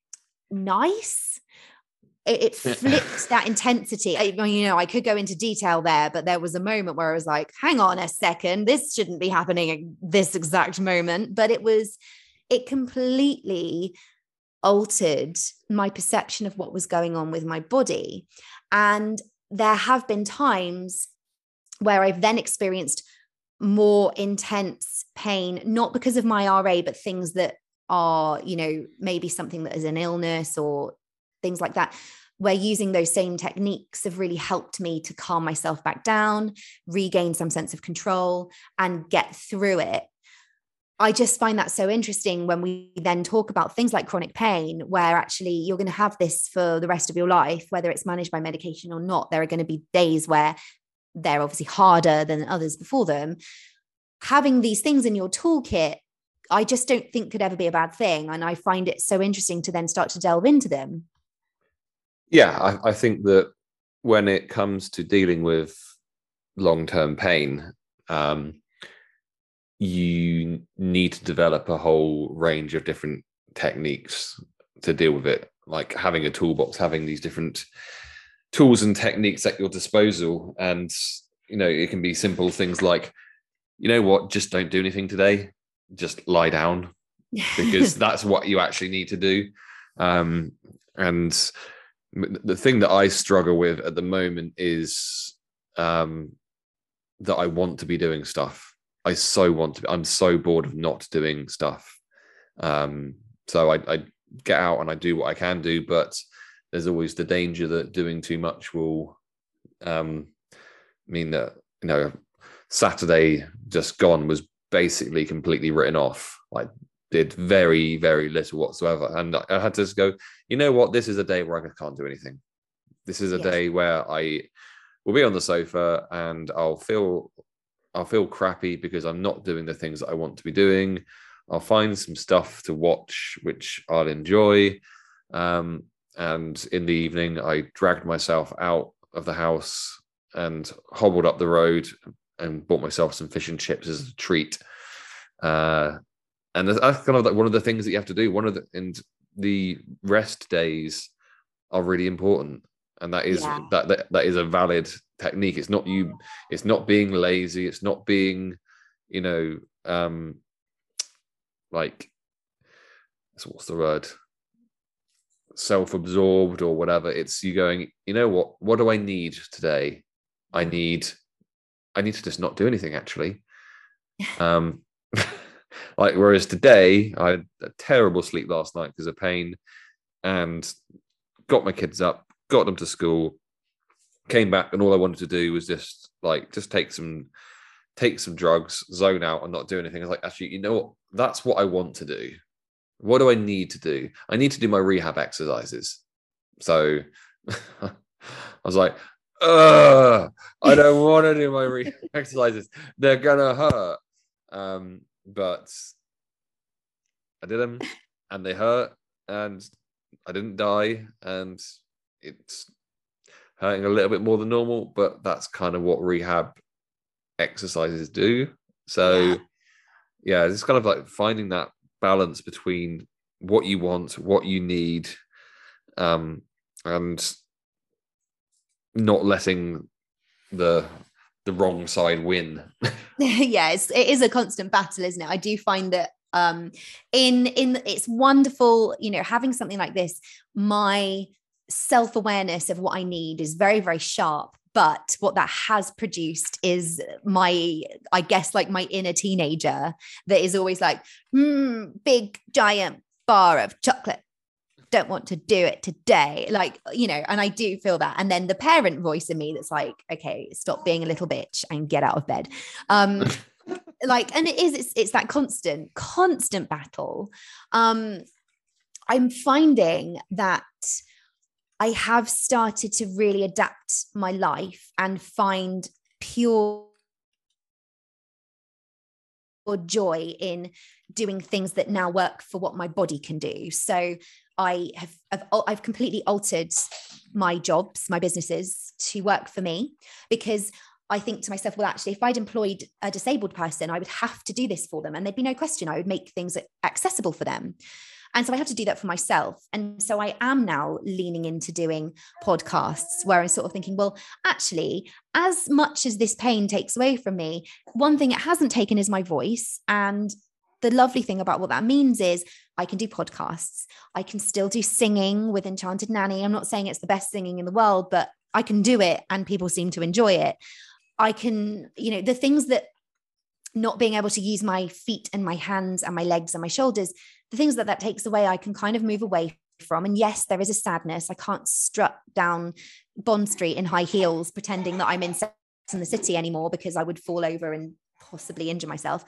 nice. It, it flipped that intensity. I, you know, I could go into detail there, but there was a moment where I was like, hang on a second, this shouldn't be happening at this exact moment. But it was, it completely altered my perception of what was going on with my body. And there have been times where I've then experienced more intense pain, not because of my R A, but things that are, you know, maybe something that is an illness or things like that, where using those same techniques have really helped me to calm myself back down, regain some sense of control, and get through it. I just find that so interesting when we then talk about things like chronic pain, where actually you're going to have this for the rest of your life, whether it's managed by medication or not. There are going to be days where they're obviously harder than others before them. Having these things in your toolkit, I just don't think could ever be a bad thing. And I find it so interesting to then start to delve into them. Yeah, I, I think that when it comes to dealing with long-term pain, um, you need to develop a whole range of different techniques to deal with it, like having a toolbox, having these different tools and techniques at your disposal. And, you know, it can be simple things like, you know what, just don't do anything today. Just lie down, because that's what you actually need to do. Um, and the thing that I struggle with at the moment is um, that I want to be doing stuff. I so want to be, I'm so bored of not doing stuff. Um, so I, I get out and I do what I can do, but there's always the danger that doing too much will um, mean that, you know, Saturday just gone was basically completely written off. I did very, very little whatsoever. And I had to just go, you know what, this is a day where I can't do anything. This is a yes. day where I will be on the sofa and I'll feel I'll feel crappy because I'm not doing the things that I want to be doing. I'll find some stuff to watch, which I'll enjoy. Um, and in the evening, I dragged myself out of the house and hobbled up the road and bought myself some fish and chips as a treat. Uh, and that's kind of like one of the things that you have to do. One of the and the rest days are really important, and that is Yeah. that, that that is a valid technique. It's not you. It's not being lazy. It's not being, you know, um, like, so what's the word? Self-absorbed or whatever. It's you going, you know what? What do I need today? I need, I need to just not do anything. Actually, um, like whereas today I had a terrible sleep last night because of pain, and got my kids up, got them to school, came back, and all I wanted to do was just like just take some take some drugs, zone out, and not do anything. I was like, actually, you know what? That's what I want to do. What do I need to do? I need to do my rehab exercises. So I was like, Ugh, I don't want to do my rehab exercises. They're gonna hurt. Um, but I did them, and they hurt, and I didn't die, and it's hurting a little bit more than normal, but that's kind of what rehab exercises do. So yeah, yeah, it's kind of like finding that balance between what you want, what you need, um, and not letting the the wrong side win. Yeah, it's, it is a constant battle, isn't it? I do find that um in in it's wonderful, you know, having something like this, my self-awareness of what I need is very, very sharp. But what that has produced is my, I guess, like my inner teenager that is always like, hmm, big giant bar of chocolate. Don't want to do it today. Like, you know, and I do feel that. And then the parent voice in me that's like, okay, stop being a little bitch and get out of bed. Um, like, and it is, it's, it's that constant, constant battle. Um, I'm finding that I have started to really adapt my life and find pure joy in doing things that now work for what my body can do. So I have I've, I've completely altered my jobs, my businesses to work for me, because I think to myself, well, actually, if I'd employed a disabled person, I would have to do this for them. And there'd be no question, I would make things accessible for them. And so I have to do that for myself. And so I am now leaning into doing podcasts where I'm sort of thinking, well, actually, as much as this pain takes away from me, one thing it hasn't taken is my voice. And the lovely thing about what that means is I can do podcasts. I can still do singing with Enchanted Nanny. I'm not saying it's the best singing in the world, but I can do it and people seem to enjoy it. I can, you know, the things that not being able to use my feet and my hands and my legs and my shoulders, the things that that takes away, I can kind of move away from. And yes, there is a sadness. I can't strut down Bond Street in high heels, pretending that I'm in Sex and the City anymore, because I would fall over and possibly injure myself.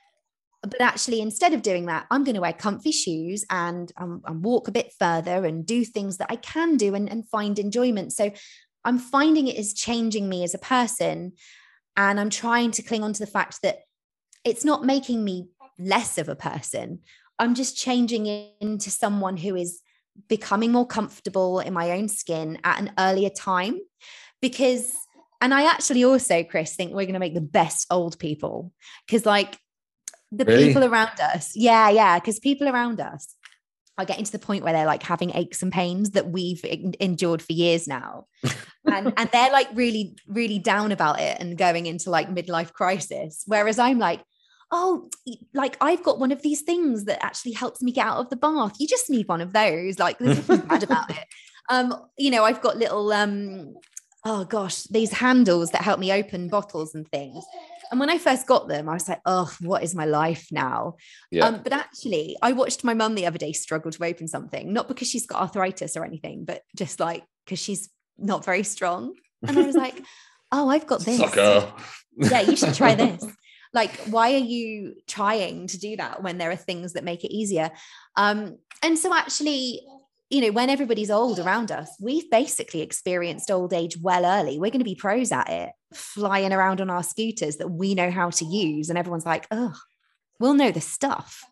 But actually, instead of doing that, I'm going to wear comfy shoes and, um, and walk a bit further and do things that I can do and, and find enjoyment. So I'm finding it is changing me as a person. And I'm trying to cling on to the fact that it's not making me less of a person. I'm just changing into someone who is becoming more comfortable in my own skin at an earlier time. Because, and I actually also, Chris, think we're going to make the best old people. Because like the Really? people around us, yeah, yeah, because people around us are getting to the point where they're like having aches and pains that we've endured for years now. and, and they're like really, really down about it and going into like midlife crisis. Whereas I'm like, oh, like I've got one of these things that actually helps me get out of the bath. You just need one of those. Like there's nothing bad about it. Um, you know, I've got little, um, oh gosh, these handles that help me open bottles and things. And when I first got them, I was like, oh, what is my life now? Yeah. Um, but actually, I watched my mum the other day struggle to open something, not because she's got arthritis or anything, but just like because she's not very strong. And I was like, oh, I've got this. Sucker. Yeah, you should try this. Like, why are you trying to do that when there are things that make it easier? Um, and so actually, you know, when everybody's old around us, we've basically experienced old age well early. We're going to be pros at it, flying around on our scooters that we know how to use. And everyone's like, oh, we'll know the stuff.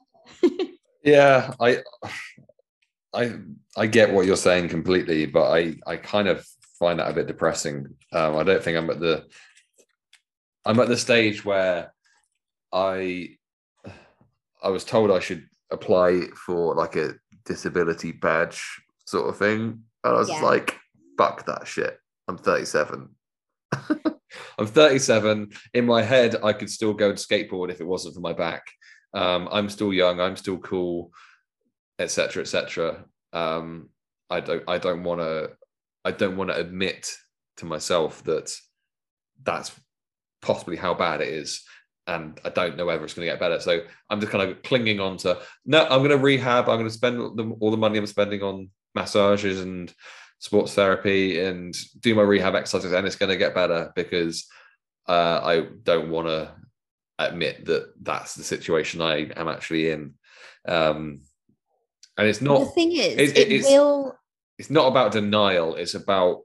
Yeah, I, I, I get what you're saying completely, but I, I kind of find that a bit depressing. Um, I don't think I'm at the I'm at the stage where I I was told I should apply for like a disability badge sort of thing. And I was just Yeah. like, fuck that shit. I'm thirty-seven. I'm thirty-seven. In my head, I could still go and skateboard if it wasn't for my back. Um, I'm still young. I'm still cool, et cetera, et cetera. Um, I don't. I don't want to. I don't want to admit to myself that that's possibly how bad it is, and I don't know whether it's going to get better. So I'm just kind of clinging on to, no, I'm going to rehab. I'm going to spend the, all the money I'm spending on massages and sports therapy and do my rehab exercises, and it's going to get better, because uh, I don't want to admit that that's the situation I am actually in. Um, and it's not. The thing is, it, it it's, will. It's not about denial. It's about,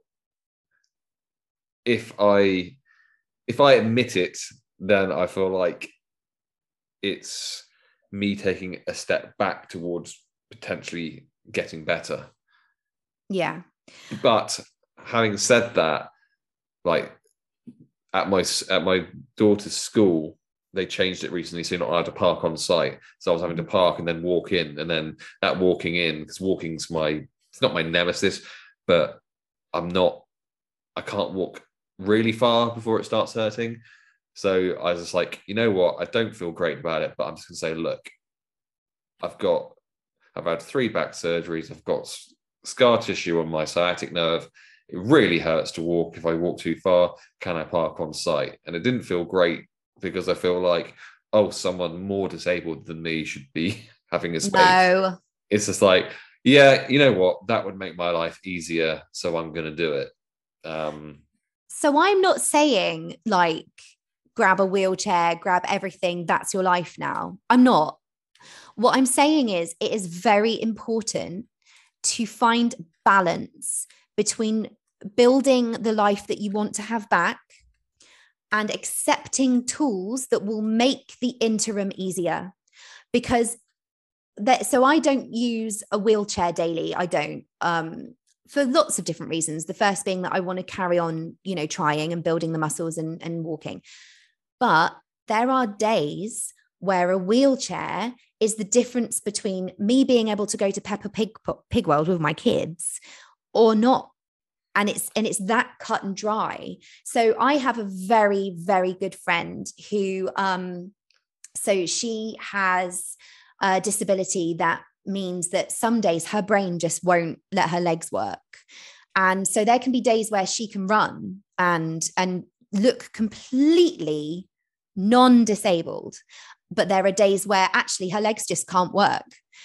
if I if I admit it, then I feel like it's me taking a step back towards potentially getting better. Yeah. But having said that, like at my at my daughter's school, they changed it recently, so you're not allowed to park on site. So I was having to park and then walk in, and then that walking in, because walking's my it's not my nemesis, but I'm not I can't walk really far before it starts hurting. So I was just like, you know what? I don't feel great about it, but I'm just going to say, look, I've got, I've had three back surgeries. I've got scar tissue on my sciatic nerve. It really hurts to walk if I walk too far. Can I park on site? And it didn't feel great, because I feel like, oh, someone more disabled than me should be having a space. No. It's just like, yeah, you know what? That would make my life easier, so I'm going to do it. Um, so I'm not saying like grab a wheelchair, grab everything, that's your life now. I'm not. What I'm saying is it is very important to find balance between building the life that you want to have back and accepting tools that will make the interim easier. Because that, so I don't use a wheelchair daily. I don't. Um, for lots of different reasons. The first being that I want to carry on, you know, trying and building the muscles and, and walking. But there are days where a wheelchair is the difference between me being able to go to Peppa Pig, Pig World with my kids or not. And it's, and it's that cut and dry. So I have a very, very good friend who, um, so she has a disability that means that some days her brain just won't let her legs work. And so there can be days where she can run and, and look completely non-disabled, but there are days where actually her legs just can't work.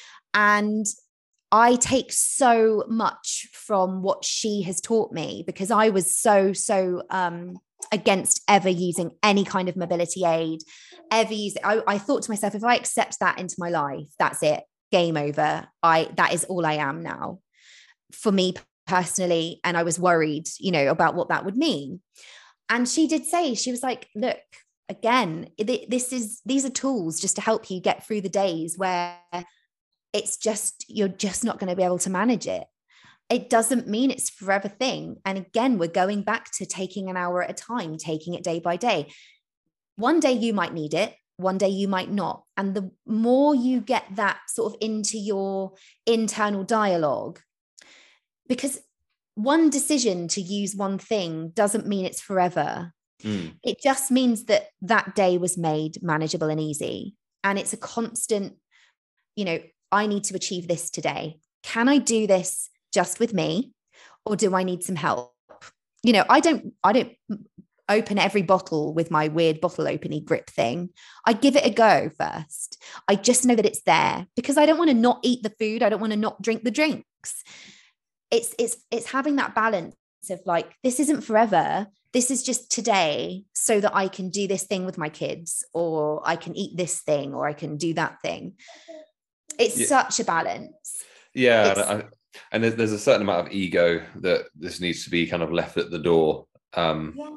And I take so much from what she has taught me, because I was so, so um, against ever using any kind of mobility aid, ever use. I, I thought to myself, if I accept that into my life, that's it. Game over. I, that is all I am now for me personally. And I was worried, you know, about what that would mean. And she did say, she was like, look, again, this is, these are tools just to help you get through the days where it's just, you're just not going to be able to manage it. It doesn't mean it's a forever thing. And again, we're going back to taking an hour at a time, taking it day by day. One day you might need it. One day you might not. And the more you get that sort of into your internal dialogue, because one decision to use one thing doesn't mean it's forever. Mm. It just means that that day was made manageable and easy. And it's a constant, you know, I need to achieve this today. Can I do this just with me? Or do I need some help? You know, I don't, I don't open every bottle with my weird bottle opening grip thing. I give it a go first. I just know that it's there because I don't want to not eat the food. I don't want to not drink the drinks. It's, it's, it's having that balance of like, this isn't forever. This is just today so that I can do this thing with my kids, or I can eat this thing, or I can do that thing. It's yeah. such a balance. Yeah. And, I, and there's a certain amount of ego that this needs to be kind of left at the door. Um, yeah.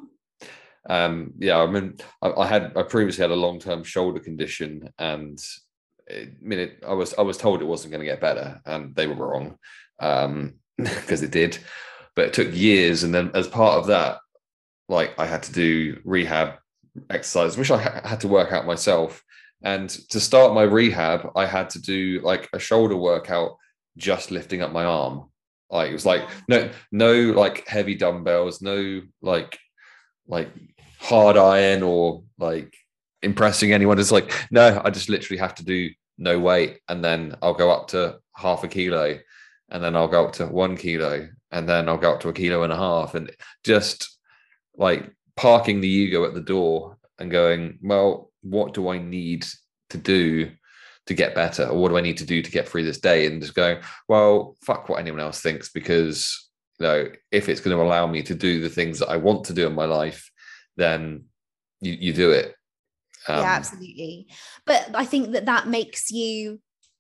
Um, yeah, I mean, I, I had I previously had a long-term shoulder condition, and it, I mean, it, I was I was told it wasn't going to get better, and they were wrong, um, because it did. but it took years. And then as part of that, like I had to do rehab exercise, which I ha- had to work out myself. And to start my rehab, I had to do like a shoulder workout, just lifting up my arm. Like it was like no, no like heavy dumbbells, no like like hard iron or like impressing anyone. It's like, no, I just literally have to do no weight, and then I'll go up to half a kilo, and then I'll go up to one kilo, and then I'll go up to a kilo and a half, and just like parking the ego at the door and going, well, what do I need to do to get better, or what do I need to do to get through this day? And just going, well, fuck what anyone else thinks, because you know, if it's going to allow me to do the things that I want to do in my life, then you, you do it. Um, yeah, absolutely. But I think that that makes you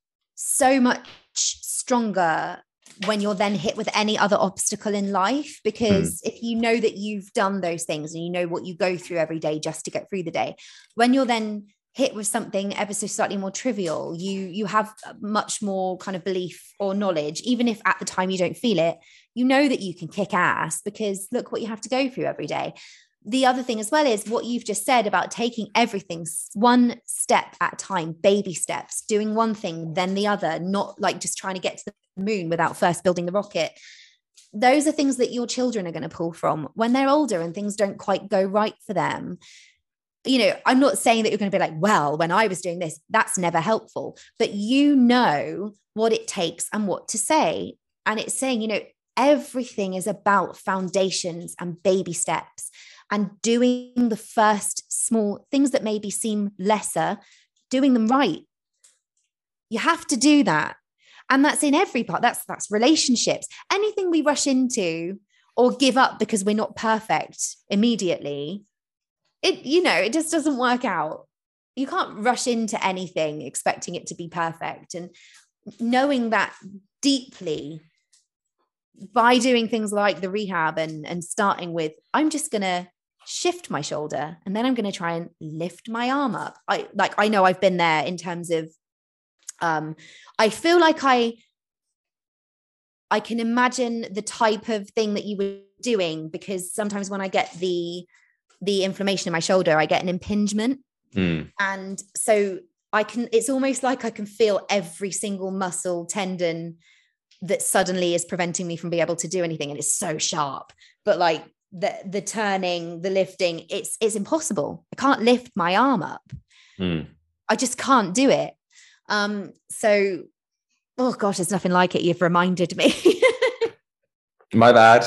so much stronger when you're then hit with any other obstacle in life, because mm. if you know that you've done those things and you know what you go through every day just to get through the day, when you're then hit with something ever so slightly more trivial, you you have much more kind of belief or knowledge, even if at the time you don't feel it, you know that you can kick ass because look what you have to go through every day. The other thing as well is what you've just said about taking everything one step at a time, baby steps, doing one thing, then the other, not like just trying to get to the moon without first building the rocket. Those are things that your children are going to pull from when they're older and things don't quite go right for them. You know, I'm not saying that you're going to be like, well, when I was doing this, that's never helpful, but you know what it takes and what to say. And it's saying, you know, everything is about foundations and baby steps. And doing the first small things that maybe seem lesser, doing them right. You have to do that. And that's in every part. That's, that's relationships. Anything we rush into or give up because we're not perfect immediately, it, you know, it just doesn't work out. You can't rush into anything expecting it to be perfect. And knowing that deeply by doing things like the rehab and, and starting with, I'm just going to shift my shoulder and then I'm going to try and lift my arm up. I like, I know I've been there in terms of, um, I feel like I, I can imagine the type of thing that you were doing, because sometimes when I get the, the inflammation in my shoulder, I get an impingement. Mm. And so I can, it's almost like I can feel every single muscle, tendon that suddenly is preventing me from being able to do anything. And it's so sharp, but like, the the turning, the lifting, it's it's impossible. I can't lift my arm up. Mm. I just can't do it. Um, so, oh gosh, there's nothing like it. You've reminded me. My bad.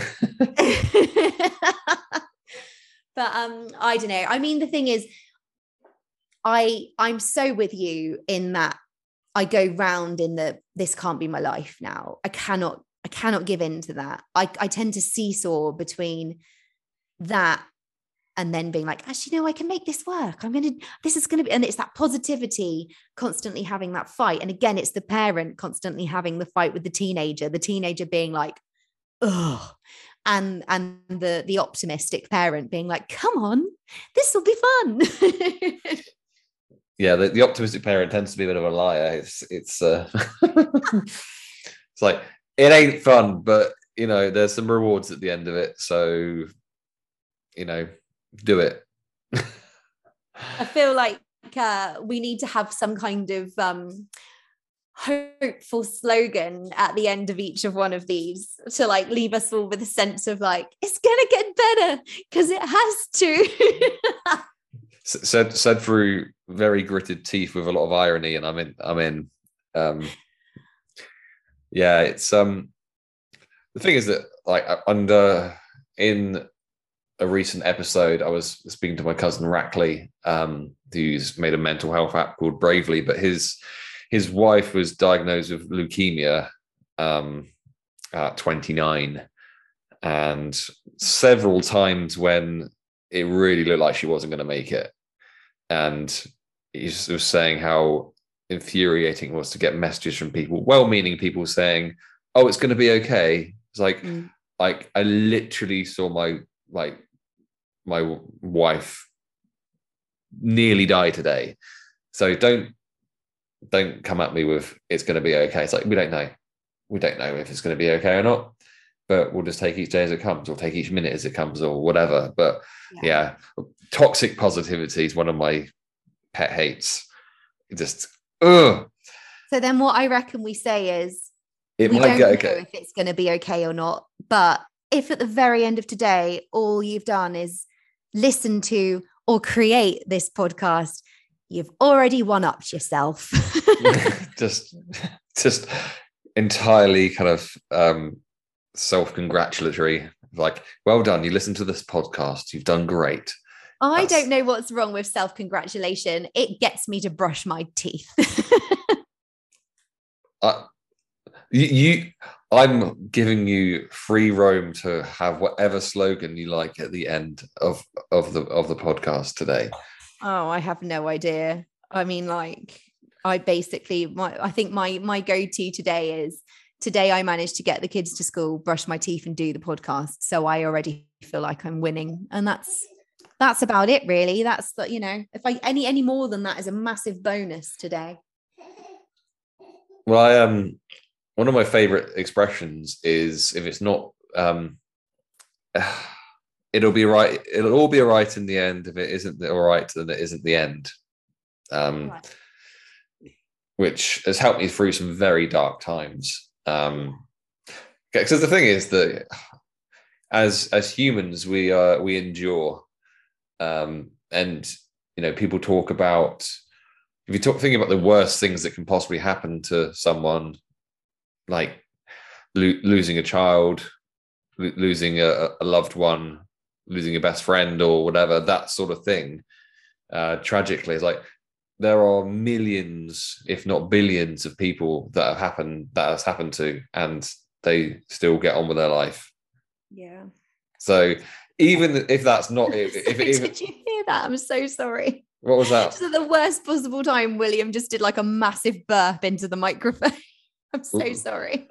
But um, I don't know. I mean, the thing is, I I'm so with you in that I go round in the, this can't be my life now. I cannot I cannot give in to that. I, I tend to seesaw between that and then being like, actually, no, I can make this work. I'm going to, this is going to be, and it's that positivity, constantly having that fight. And again, it's the parent constantly having the fight with the teenager, the teenager being like, ugh. And, and the, the optimistic parent being like, come on, this will be fun. Yeah. The, the optimistic parent tends to be a bit of a liar. It's, it's, uh, it's like, it ain't fun, but you know, there's some rewards at the end of it. So, you know, do it. I feel like uh, we need to have some kind of um, hopeful slogan at the end of each of one of these to like leave us all with a sense of like, it's going to get better because it has to. said, said through very gritted teeth with a lot of irony, and I'm in, I'm in, um, yeah, it's um the thing is that like under in a recent episode, I was speaking to my cousin Rackley, um, who's made a mental health app called Bravely, but his his wife was diagnosed with leukemia um, at twenty-nine, and several times when it really looked like she wasn't going to make it, and he was saying how infuriating it was to get messages from people, well-meaning people saying, "Oh, it's going to be okay." It's like, mm. like I literally saw my like my wife nearly die today. So don't don't come at me with it's going to be okay. It's like we don't know, we don't know if it's going to be okay or not. but we'll just take each day as it comes, or take each minute as it comes, or whatever. But yeah, yeah toxic positivity is one of my pet hates. It just, ugh. So then what I reckon we say is, it we might don't get know okay. if it's going to be okay or not. But if at the very end of today, all you've done is listen to or create this podcast, you've already one-upped yourself. just, just entirely kind of um, self-congratulatory. Like, well done. You listened to this podcast. You've done great. I That's... don't know what's wrong with self-congratulation. It gets me to brush my teeth. uh, you, you, I'm giving you free roam to have whatever slogan you like at the end of, of the of the podcast today. Oh, I have no idea. I mean, like, I basically, my, I think my my go-to today is, today I managed to get the kids to school, brush my teeth and do the podcast. So I already feel like I'm winning. And that's, that's about it really. That's the, you know, if I, any, any more than that is a massive bonus today. Well, I um, one of my favorite expressions is, if it's not, um, it'll be right. It'll all be all right in the end. If it isn't all right, then it isn't the end. Um, right. Which has helped me through some very dark times. Um, because the thing is that as as humans, we uh we endure, um, and you know, people talk about, if you talk thinking about the worst things that can possibly happen to someone, like lo- losing a child, lo- losing a, a loved one, losing a best friend, or whatever, that sort of thing. Uh, tragically, it's like there are millions, if not billions, of people that have happened that has happened to, and they still get on with their life. Yeah. So even if that's not, if, if, if did you hear that? I'm so sorry. What was that? Just at the worst possible time, William just did like a massive burp into the microphone. I'm so Ooh. sorry.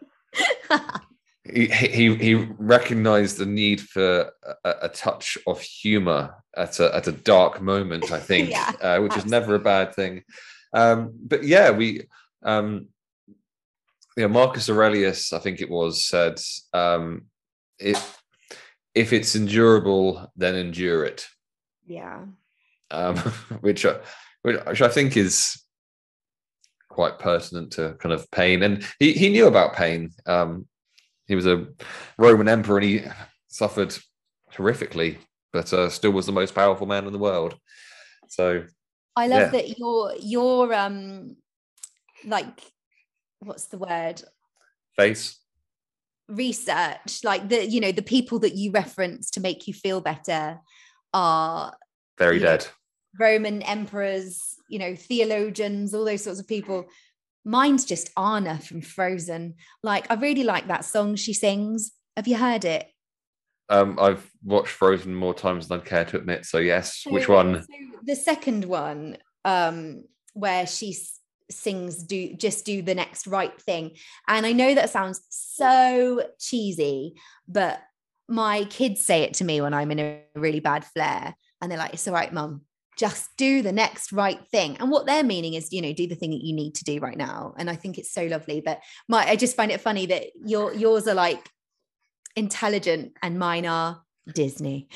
he, he he recognized the need for a, a touch of humor at a at a dark moment, I think, yeah, uh, which absolutely. is never a bad thing. Um, but yeah, we, um, you know, Marcus Aurelius, I think it was, said, um, if if it's endurable, then endure it. Yeah. Um, which, uh, which I think is quite pertinent to kind of pain, and he he knew about pain. Um, he was a Roman emperor, and he suffered horrifically, but uh, still was the most powerful man in the world. So I love yeah. that your your um like, what's the word? Face. Research, like the, you know, the people that you reference to make you feel better are very dead. Know, Roman emperors, you know, theologians, all those sorts of people. Mine's just Anna from Frozen. Like, I really like that song she sings. Have you heard it? Um, I've watched Frozen more times than I'd care to admit. So yes, so, which one? So the second one, um, where she sings "Do Just Do the Next Right Thing," and I know that sounds so cheesy, but my kids say it to me when I'm in a really bad flare, and they're like, "It's all right, Mum. Just do the next right thing." And what they're meaning is, you know, do the thing that you need to do right now. And I think it's so lovely. But my, I just find it funny that your yours are like intelligent and mine are Disney.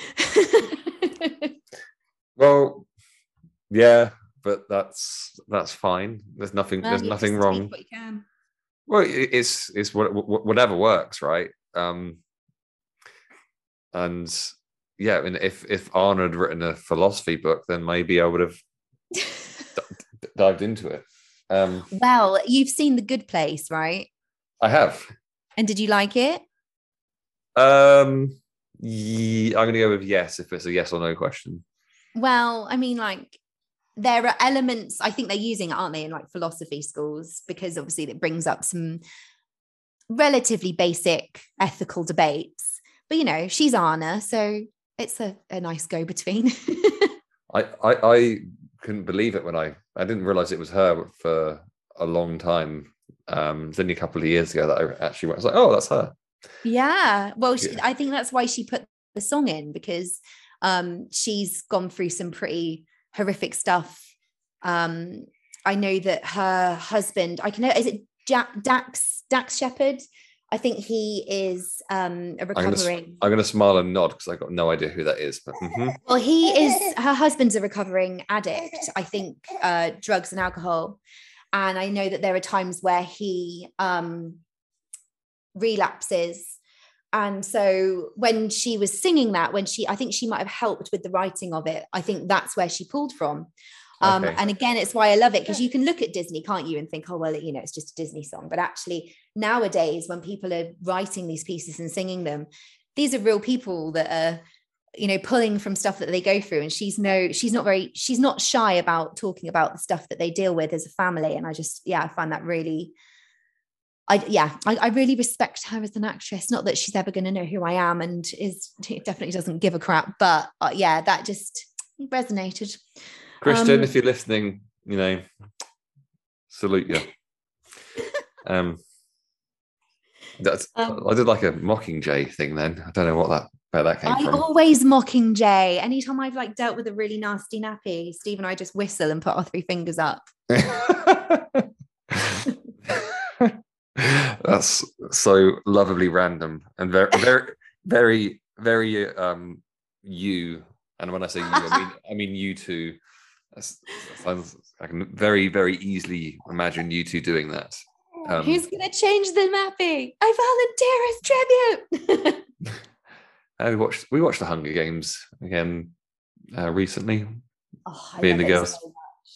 Well, yeah, but that's that's fine. There's nothing. Well, there's nothing wrong. What you can. Well, it's it's whatever works, right? Um, and yeah, I mean, if if Arna had written a philosophy book, then maybe I would have d- dived into it. Um, well, you've seen The Good Place, right? I have. And did you like it? Um, yeah, I'm going to go with yes if it's a yes or no question. Well, I mean, like, there are elements, I think they're using it, aren't they, in like philosophy schools, because obviously it brings up some relatively basic ethical debates. But, you know, she's Anna, so it's a, a nice go-between. I, I I couldn't believe it when I I didn't realize it was her for a long time. Um, it's only a couple of years ago that I actually went, I was like, oh, that's her. Yeah. Well, she, Yeah. I think that's why she put the song in, because um, she's gone through some pretty horrific stuff. Um, I know that her husband, I can know, is it Jack, Dax Dax Shepard? I think he is um, a recovering. I'm going to smile and nod because I got no idea who that is. But mm-hmm. Well, he is. Her husband's a recovering addict. I think uh, drugs and alcohol, and I know that there are times where he um, relapses. And so when she was singing that, when she, I think she might have helped with the writing of it. I think that's where she pulled from. Um, okay. And again, it's why I love it, because you can look at Disney, can't you, and think, oh, well, you know, it's just a Disney song. But actually nowadays, when people are writing these pieces and singing them, these are real people that are, you know, pulling from stuff that they go through. And she's no, she's not very, she's not shy about talking about the stuff that they deal with as a family. And I just, yeah, I find that really, I, yeah, I, I really respect her as an actress. Not that she's ever going to know who I am, and is definitely doesn't give a crap. But uh, yeah, that just resonated. Kristen, um, um, if you're listening, you know, salute you. um, that's um, I did like a Mockingjay thing then. I don't know what that where that came I from. I always Mockingjay. Anytime I've like dealt with a really nasty nappy, Steve and I just whistle and put our three fingers up. That's so lovably random and very, very, very, very um you. And when I say you, I mean I mean you two. That's, that sounds, I can very, very easily imagine you two doing that. Um, Who's gonna change the nappy? I volunteer as tribute. we watched we watched the Hunger Games again uh, recently. Oh, I me and the girls. So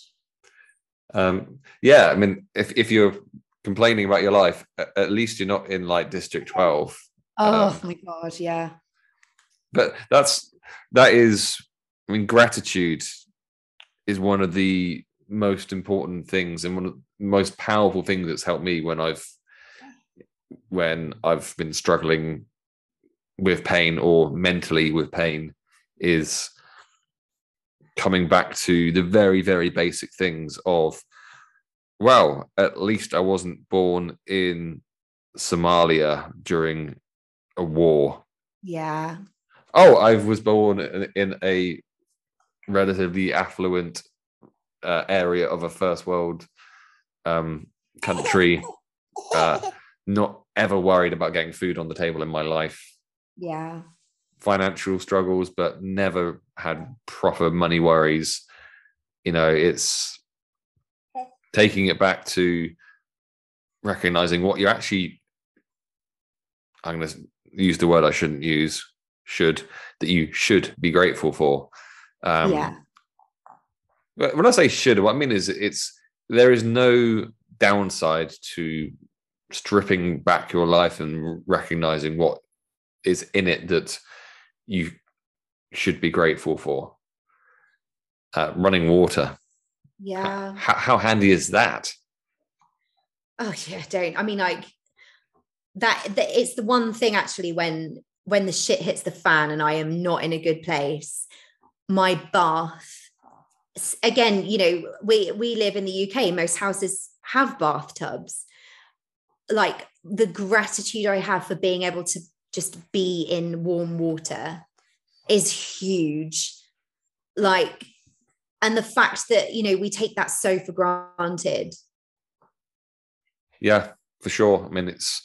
um, yeah, I mean, if if you're complaining about your life, at least you're not in like District twelve. Oh um, my god, yeah. But that's that is, I mean, gratitude is one of the most important things and one of the most powerful things that's helped me when I've when I've been struggling with pain or mentally with pain, is coming back to the very, very basic things of, well, at least I wasn't born in Somalia during a war. Yeah. Oh, I was born in, in a relatively affluent uh, area of a first world um, country, uh, not ever worried about getting food on the table in my life. Yeah. Financial struggles, but never had proper money worries. You know, it's taking it back to recognizing what you're actually, I'm going to use the word I shouldn't use, should, that you should be grateful for. Um, yeah. When I say should, what I mean is it's, there is no downside to stripping back your life and recognizing what is in it that you should be grateful for. Uh, running water. Yeah. How, how handy is that? Oh yeah, don't. I mean, like that, that it's the one thing actually when when the shit hits the fan and I am not in a good place, my bath, again, you know, we we live in the U K, most houses have bathtubs. Like the gratitude I have for being able to just be in warm water is huge. Like, and the fact that, you know, we take that so for granted. Yeah, for sure. I mean, it's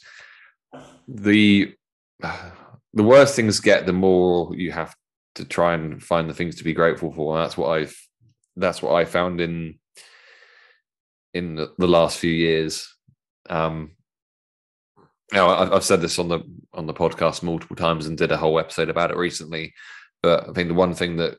the the worse things get, the more you have to try and find the things to be grateful for. And that's what I've that's what I found in in the, the last few years. Um, you know, I've said this on the on the podcast multiple times and did a whole episode about it recently. But I think the one thing that,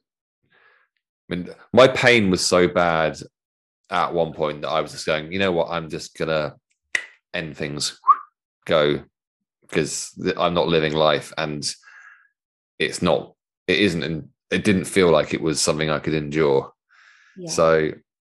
I mean, my pain was so bad at one point that I was just going, you know what, I'm just gonna end things, go, because I'm not living life, and it's not, it isn't, and it didn't feel like it was something I could endure. Yeah. So,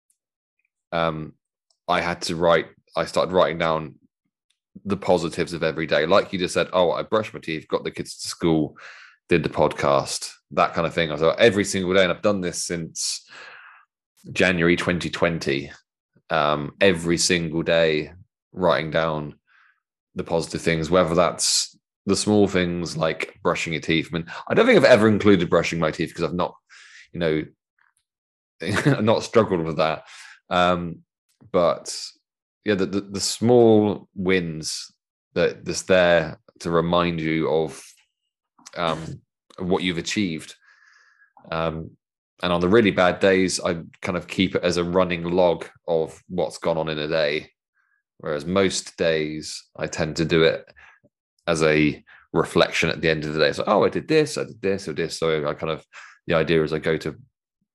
um, I had to write. I started writing down the positives of every day, like you just said. Oh, I brushed my teeth, got the kids to school, did the podcast, that kind of thing. I thought every single day, and I've done this since January twenty twenty. Um, every single day, writing down the positive things, whether that's the small things like brushing your teeth. I mean, I don't think I've ever included brushing my teeth because I've not, you know, not struggled with that. Um, but yeah, the, the, the small wins that that's there to remind you of um, what you've achieved. Um, and on the really bad days, I kind of keep it as a running log of what's gone on in a day. Whereas most days, I tend to do it as a reflection at the end of the day. So, oh, I did this, I did this, I did this. So I kind of, the idea is I go to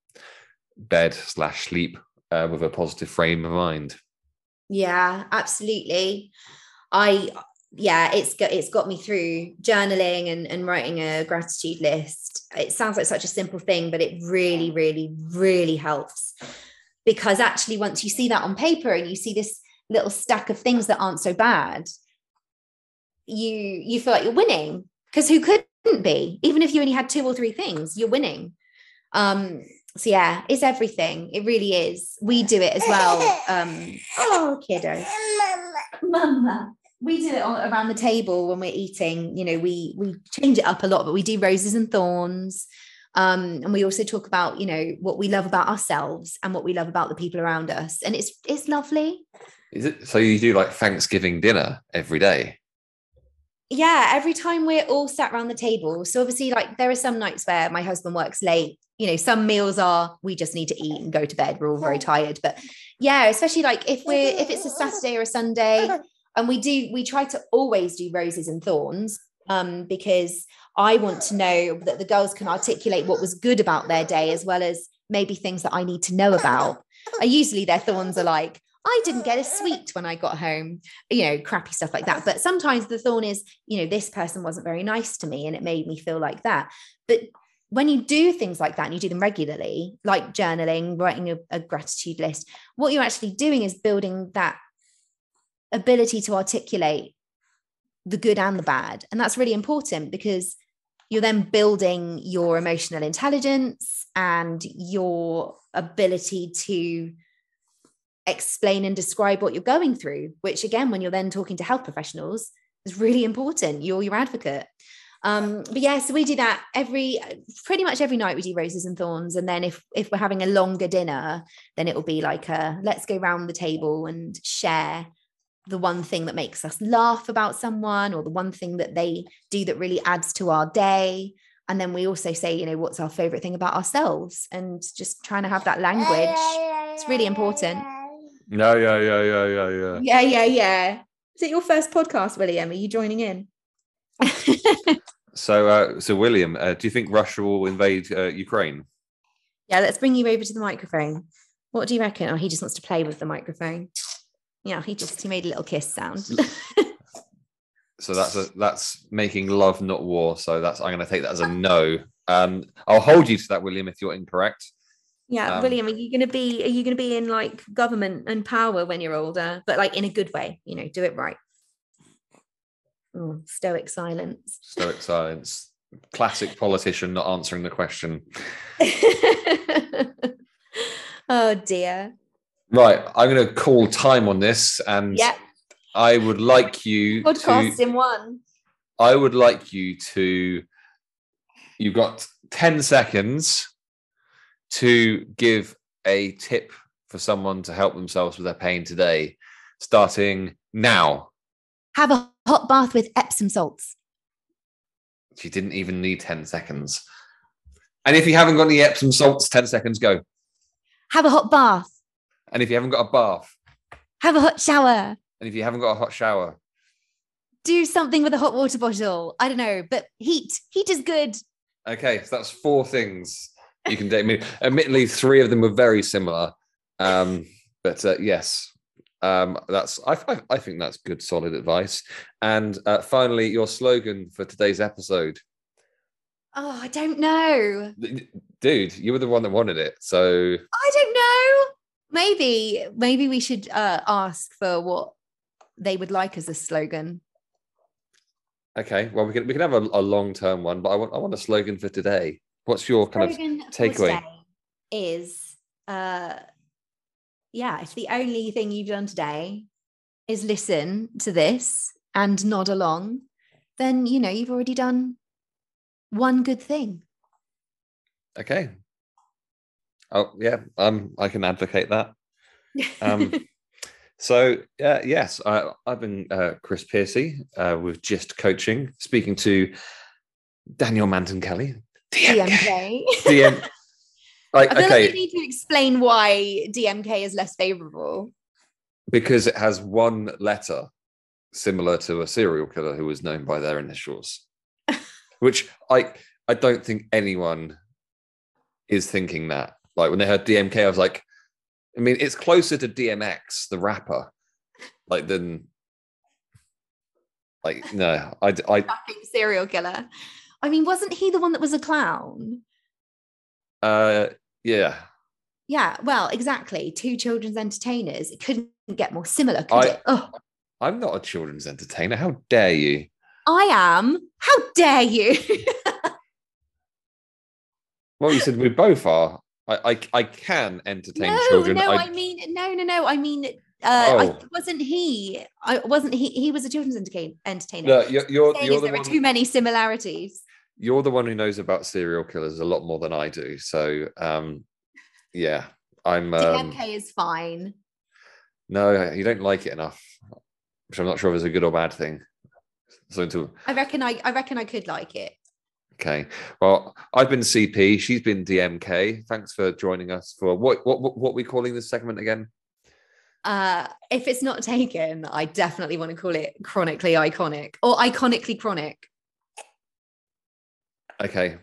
bed slash sleep uh, with a positive frame of mind. Yeah, absolutely. I yeah, it's got it's got me through journaling and, and writing a gratitude list. It sounds like such a simple thing, but it really, really, really helps, because actually once you see that on paper and you see this little stack of things that aren't so bad, you you feel like you're winning, because who couldn't be? Even if you only had two or three things, you're winning. Um, so yeah, it's everything. It really is. We do it as well. Um, oh, kiddo. Mama. We do it all around the table when we're eating. You know, we we change it up a lot, but we do roses and thorns. Um, and we also talk about, you know, what we love about ourselves and what we love about the people around us. And it's it's lovely. Is it so you do like Thanksgiving dinner every day? Yeah, every time we're all sat around the table. So obviously, like, there are some nights where my husband works late. You know, some meals are, we just need to eat and go to bed. We're all very tired. But yeah, especially like if we're, if it's a Saturday or a Sunday, and we do, we try to always do roses and thorns, um, because I want to know that the girls can articulate what was good about their day, as well as maybe things that I need to know about. I usually their thorns are like, I didn't get a sweet when I got home, you know, crappy stuff like that. But sometimes the thorn is, you know, this person wasn't very nice to me and it made me feel like that. But when you do things like that and you do them regularly, like journaling, writing a, a gratitude list, what you're actually doing is building that ability to articulate the good and the bad. And that's really important, because you're then building your emotional intelligence and your ability to explain and describe what you're going through, which again, when you're then talking to health professionals, is really important. You're your advocate. Um, but yeah, so we do that every, pretty much every night we do roses and thorns. And then if, if we're having a longer dinner, then it will be like a, let's go round the table and share the one thing that makes us laugh about someone, or the one thing that they do that really adds to our day. And then we also say, you know, what's our favorite thing about ourselves, and just trying to have that language. It's really important. Yeah, yeah, yeah, yeah, yeah, yeah. Yeah, yeah, yeah. Is it your first podcast, William? Are you joining in? so, uh, so William, uh, do you think Russia will invade uh, Ukraine? Yeah, let's bring you over to the microphone. What do you reckon? Oh, he just wants to play with the microphone. Yeah, he just he made a little kiss sound. So that's a, that's making love, not war. So that's I'm going to take that as a no. Um, I'll hold you to that, William, if you're incorrect. Yeah, um, William, are you going to be are you going to be in like government and power when you're older, but like in a good way? You know, do it right. Oh, stoic silence. Stoic silence. Classic politician not answering the question. Oh dear. Right, I'm going to call time on this, and yeah. I would like you podcast to, in one. I would like you to. You've got ten seconds to give a tip for someone to help themselves with their pain today, starting now. Have a hot bath with Epsom salts. She didn't even need ten seconds. And if you haven't got any Epsom salts, ten seconds, go. Have a hot bath. And if you haven't got a bath. Have a hot shower. And if you haven't got a hot shower. Do something with a hot water bottle. I don't know, but heat. Heat is good. Okay, so that's four things you can do. Admittedly, three of them were very similar. Um, but uh, yes, um, that's I, I, I think that's good, solid advice. And uh, finally, your slogan for today's episode. Oh, I don't know. Dude, you were the one that wanted it. So I don't know. Maybe, maybe we should uh, ask for what they would like as a slogan. Okay, well, we can we can have a, a long-term one, but I want I want a slogan for today. What's your kind slogan of takeaway? Is uh, yeah, if the only thing you've done today is listen to this and nod along, then you know you've already done one good thing. Okay. Oh yeah, um, I can advocate that. Um, So, uh, yes, I, I've been uh, Chris Piercy uh, with Gist Coaching, speaking to Daniel Manton Kelly, D M K. D M. Like, I feel okay, like you need to explain why D M K is less favourable. Because it has one letter similar to a serial killer who was known by their initials, which I I don't think anyone is thinking that. Like when they heard D M K, I was like, I mean, it's closer to D M X, the rapper, like than like no, I I serial killer. I mean, wasn't he the one that was a clown? Uh, yeah, yeah. Well, exactly. Two children's entertainers. It couldn't get more similar, could I, it? Oh. I'm not a children's entertainer. How dare you? I am. How dare you? Well, you said we both are. I, I, I can entertain no, children. No, I, I mean, no, no, no. I mean, uh, oh. I, wasn't he? I wasn't he? He was a children's entertainer. No, you're, you're, you're the there one. Are too many similarities. You're the one who knows about serial killers a lot more than I do. So, um, yeah, I'm. Um, D M K is fine. No, you don't like it enough, which I'm not sure if it's a good or bad thing. So, to, I reckon I, I reckon I could like it. Okay. Well, I've been C P. She's been D M K. Thanks for joining us for what what what, what are we calling this segment again? Uh, if it's not taken, I definitely want to call it chronically iconic or iconically chronic. Okay.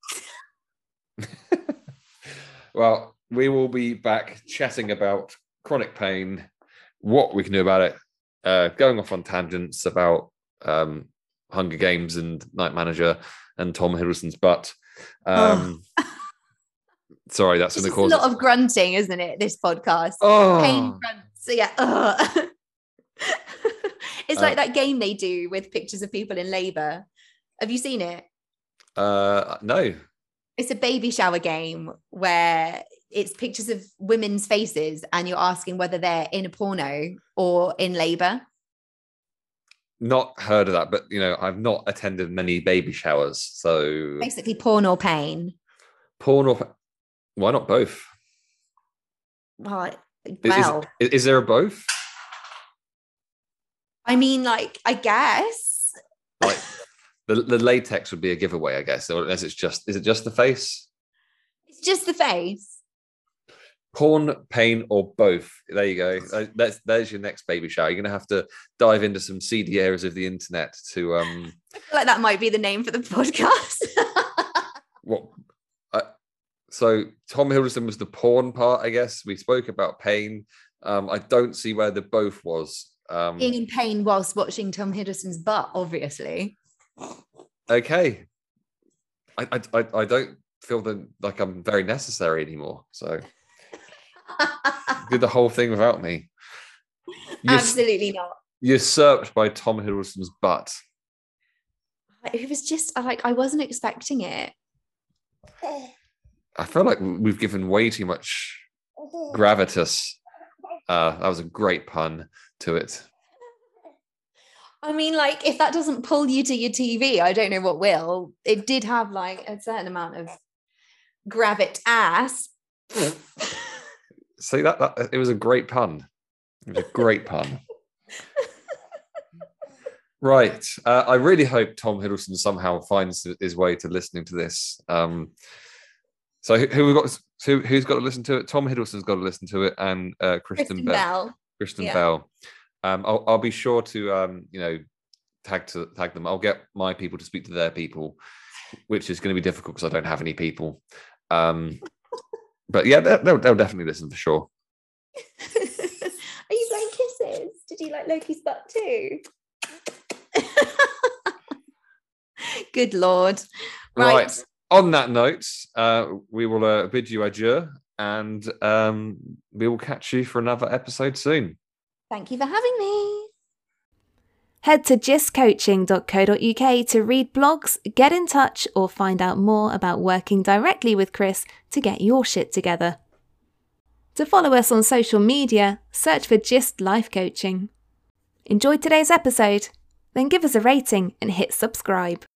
Well, we will be back chatting about chronic pain, what we can do about it, uh, going off on tangents about um, Hunger Games and Night Manager and Tom Hiddleston's butt. Um, oh. Sorry, that's going to cause a lot of grunting, isn't it? This podcast, oh. pain grunts. So yeah, oh. It's like uh, that game they do with pictures of people in labour. Have you seen it? Uh, no. It's a baby shower game where it's pictures of women's faces, and you're asking whether they're in a porno or in labour. Not heard of that, but you know, I've not attended many baby showers, so basically porn or pain. Porn or why not both? Well, well. Is, is, is there a both? I mean, like, I guess. Like the, the latex would be a giveaway, I guess, unless it's just is it just the face? It's just the face. Porn, pain, or both. There you go. That's there's your next baby shower. You're gonna have to dive into some seedy areas of the internet to. Um, I feel like that might be the name for the podcast. What? Uh, so Tom Hiddleston was the porn part, I guess. We spoke about pain. Um, I don't see where the both was. Um, Being in pain whilst watching Tom Hiddleston's butt, obviously. Okay. I I I, I don't feel that like I'm very necessary anymore. So. Did the whole thing without me. You're, Absolutely not. Usurped by Tom Hiddleston's butt. It was just like I wasn't expecting it. I feel like we've given way too much gravitas. Uh, that was a great pun to it. I mean, like, if that doesn't pull you to your T V, I don't know what will. It did have like a certain amount of gravitas. See that, that it was a great pun. It was a great pun. Right. Uh, I really hope Tom Hiddleston somehow finds his way to listening to this. Um, so who, who we got? Who, who's got to listen to it? Tom Hiddleston's got to listen to it, and uh, Kristen, Kristen Bell. Bell. Kristen yeah. Bell. Um, I'll, I'll be sure to um, you know tag to tag them. I'll get my people to speak to their people, which is going to be difficult because I don't have any people. Um, But yeah, they'll, they'll definitely listen for sure. Are you blowing kisses? Did you like Loki's butt too? Good Lord. Right. right. On that note, uh, we will uh, bid you adieu, and um, we will catch you for another episode soon. Thank you for having me. Head to gist coaching dot co dot uk to read blogs, get in touch, or find out more about working directly with Chris to get your shit together. To follow us on social media, search for Gist Life Coaching. Enjoyed today's episode? Then give us a rating and hit subscribe.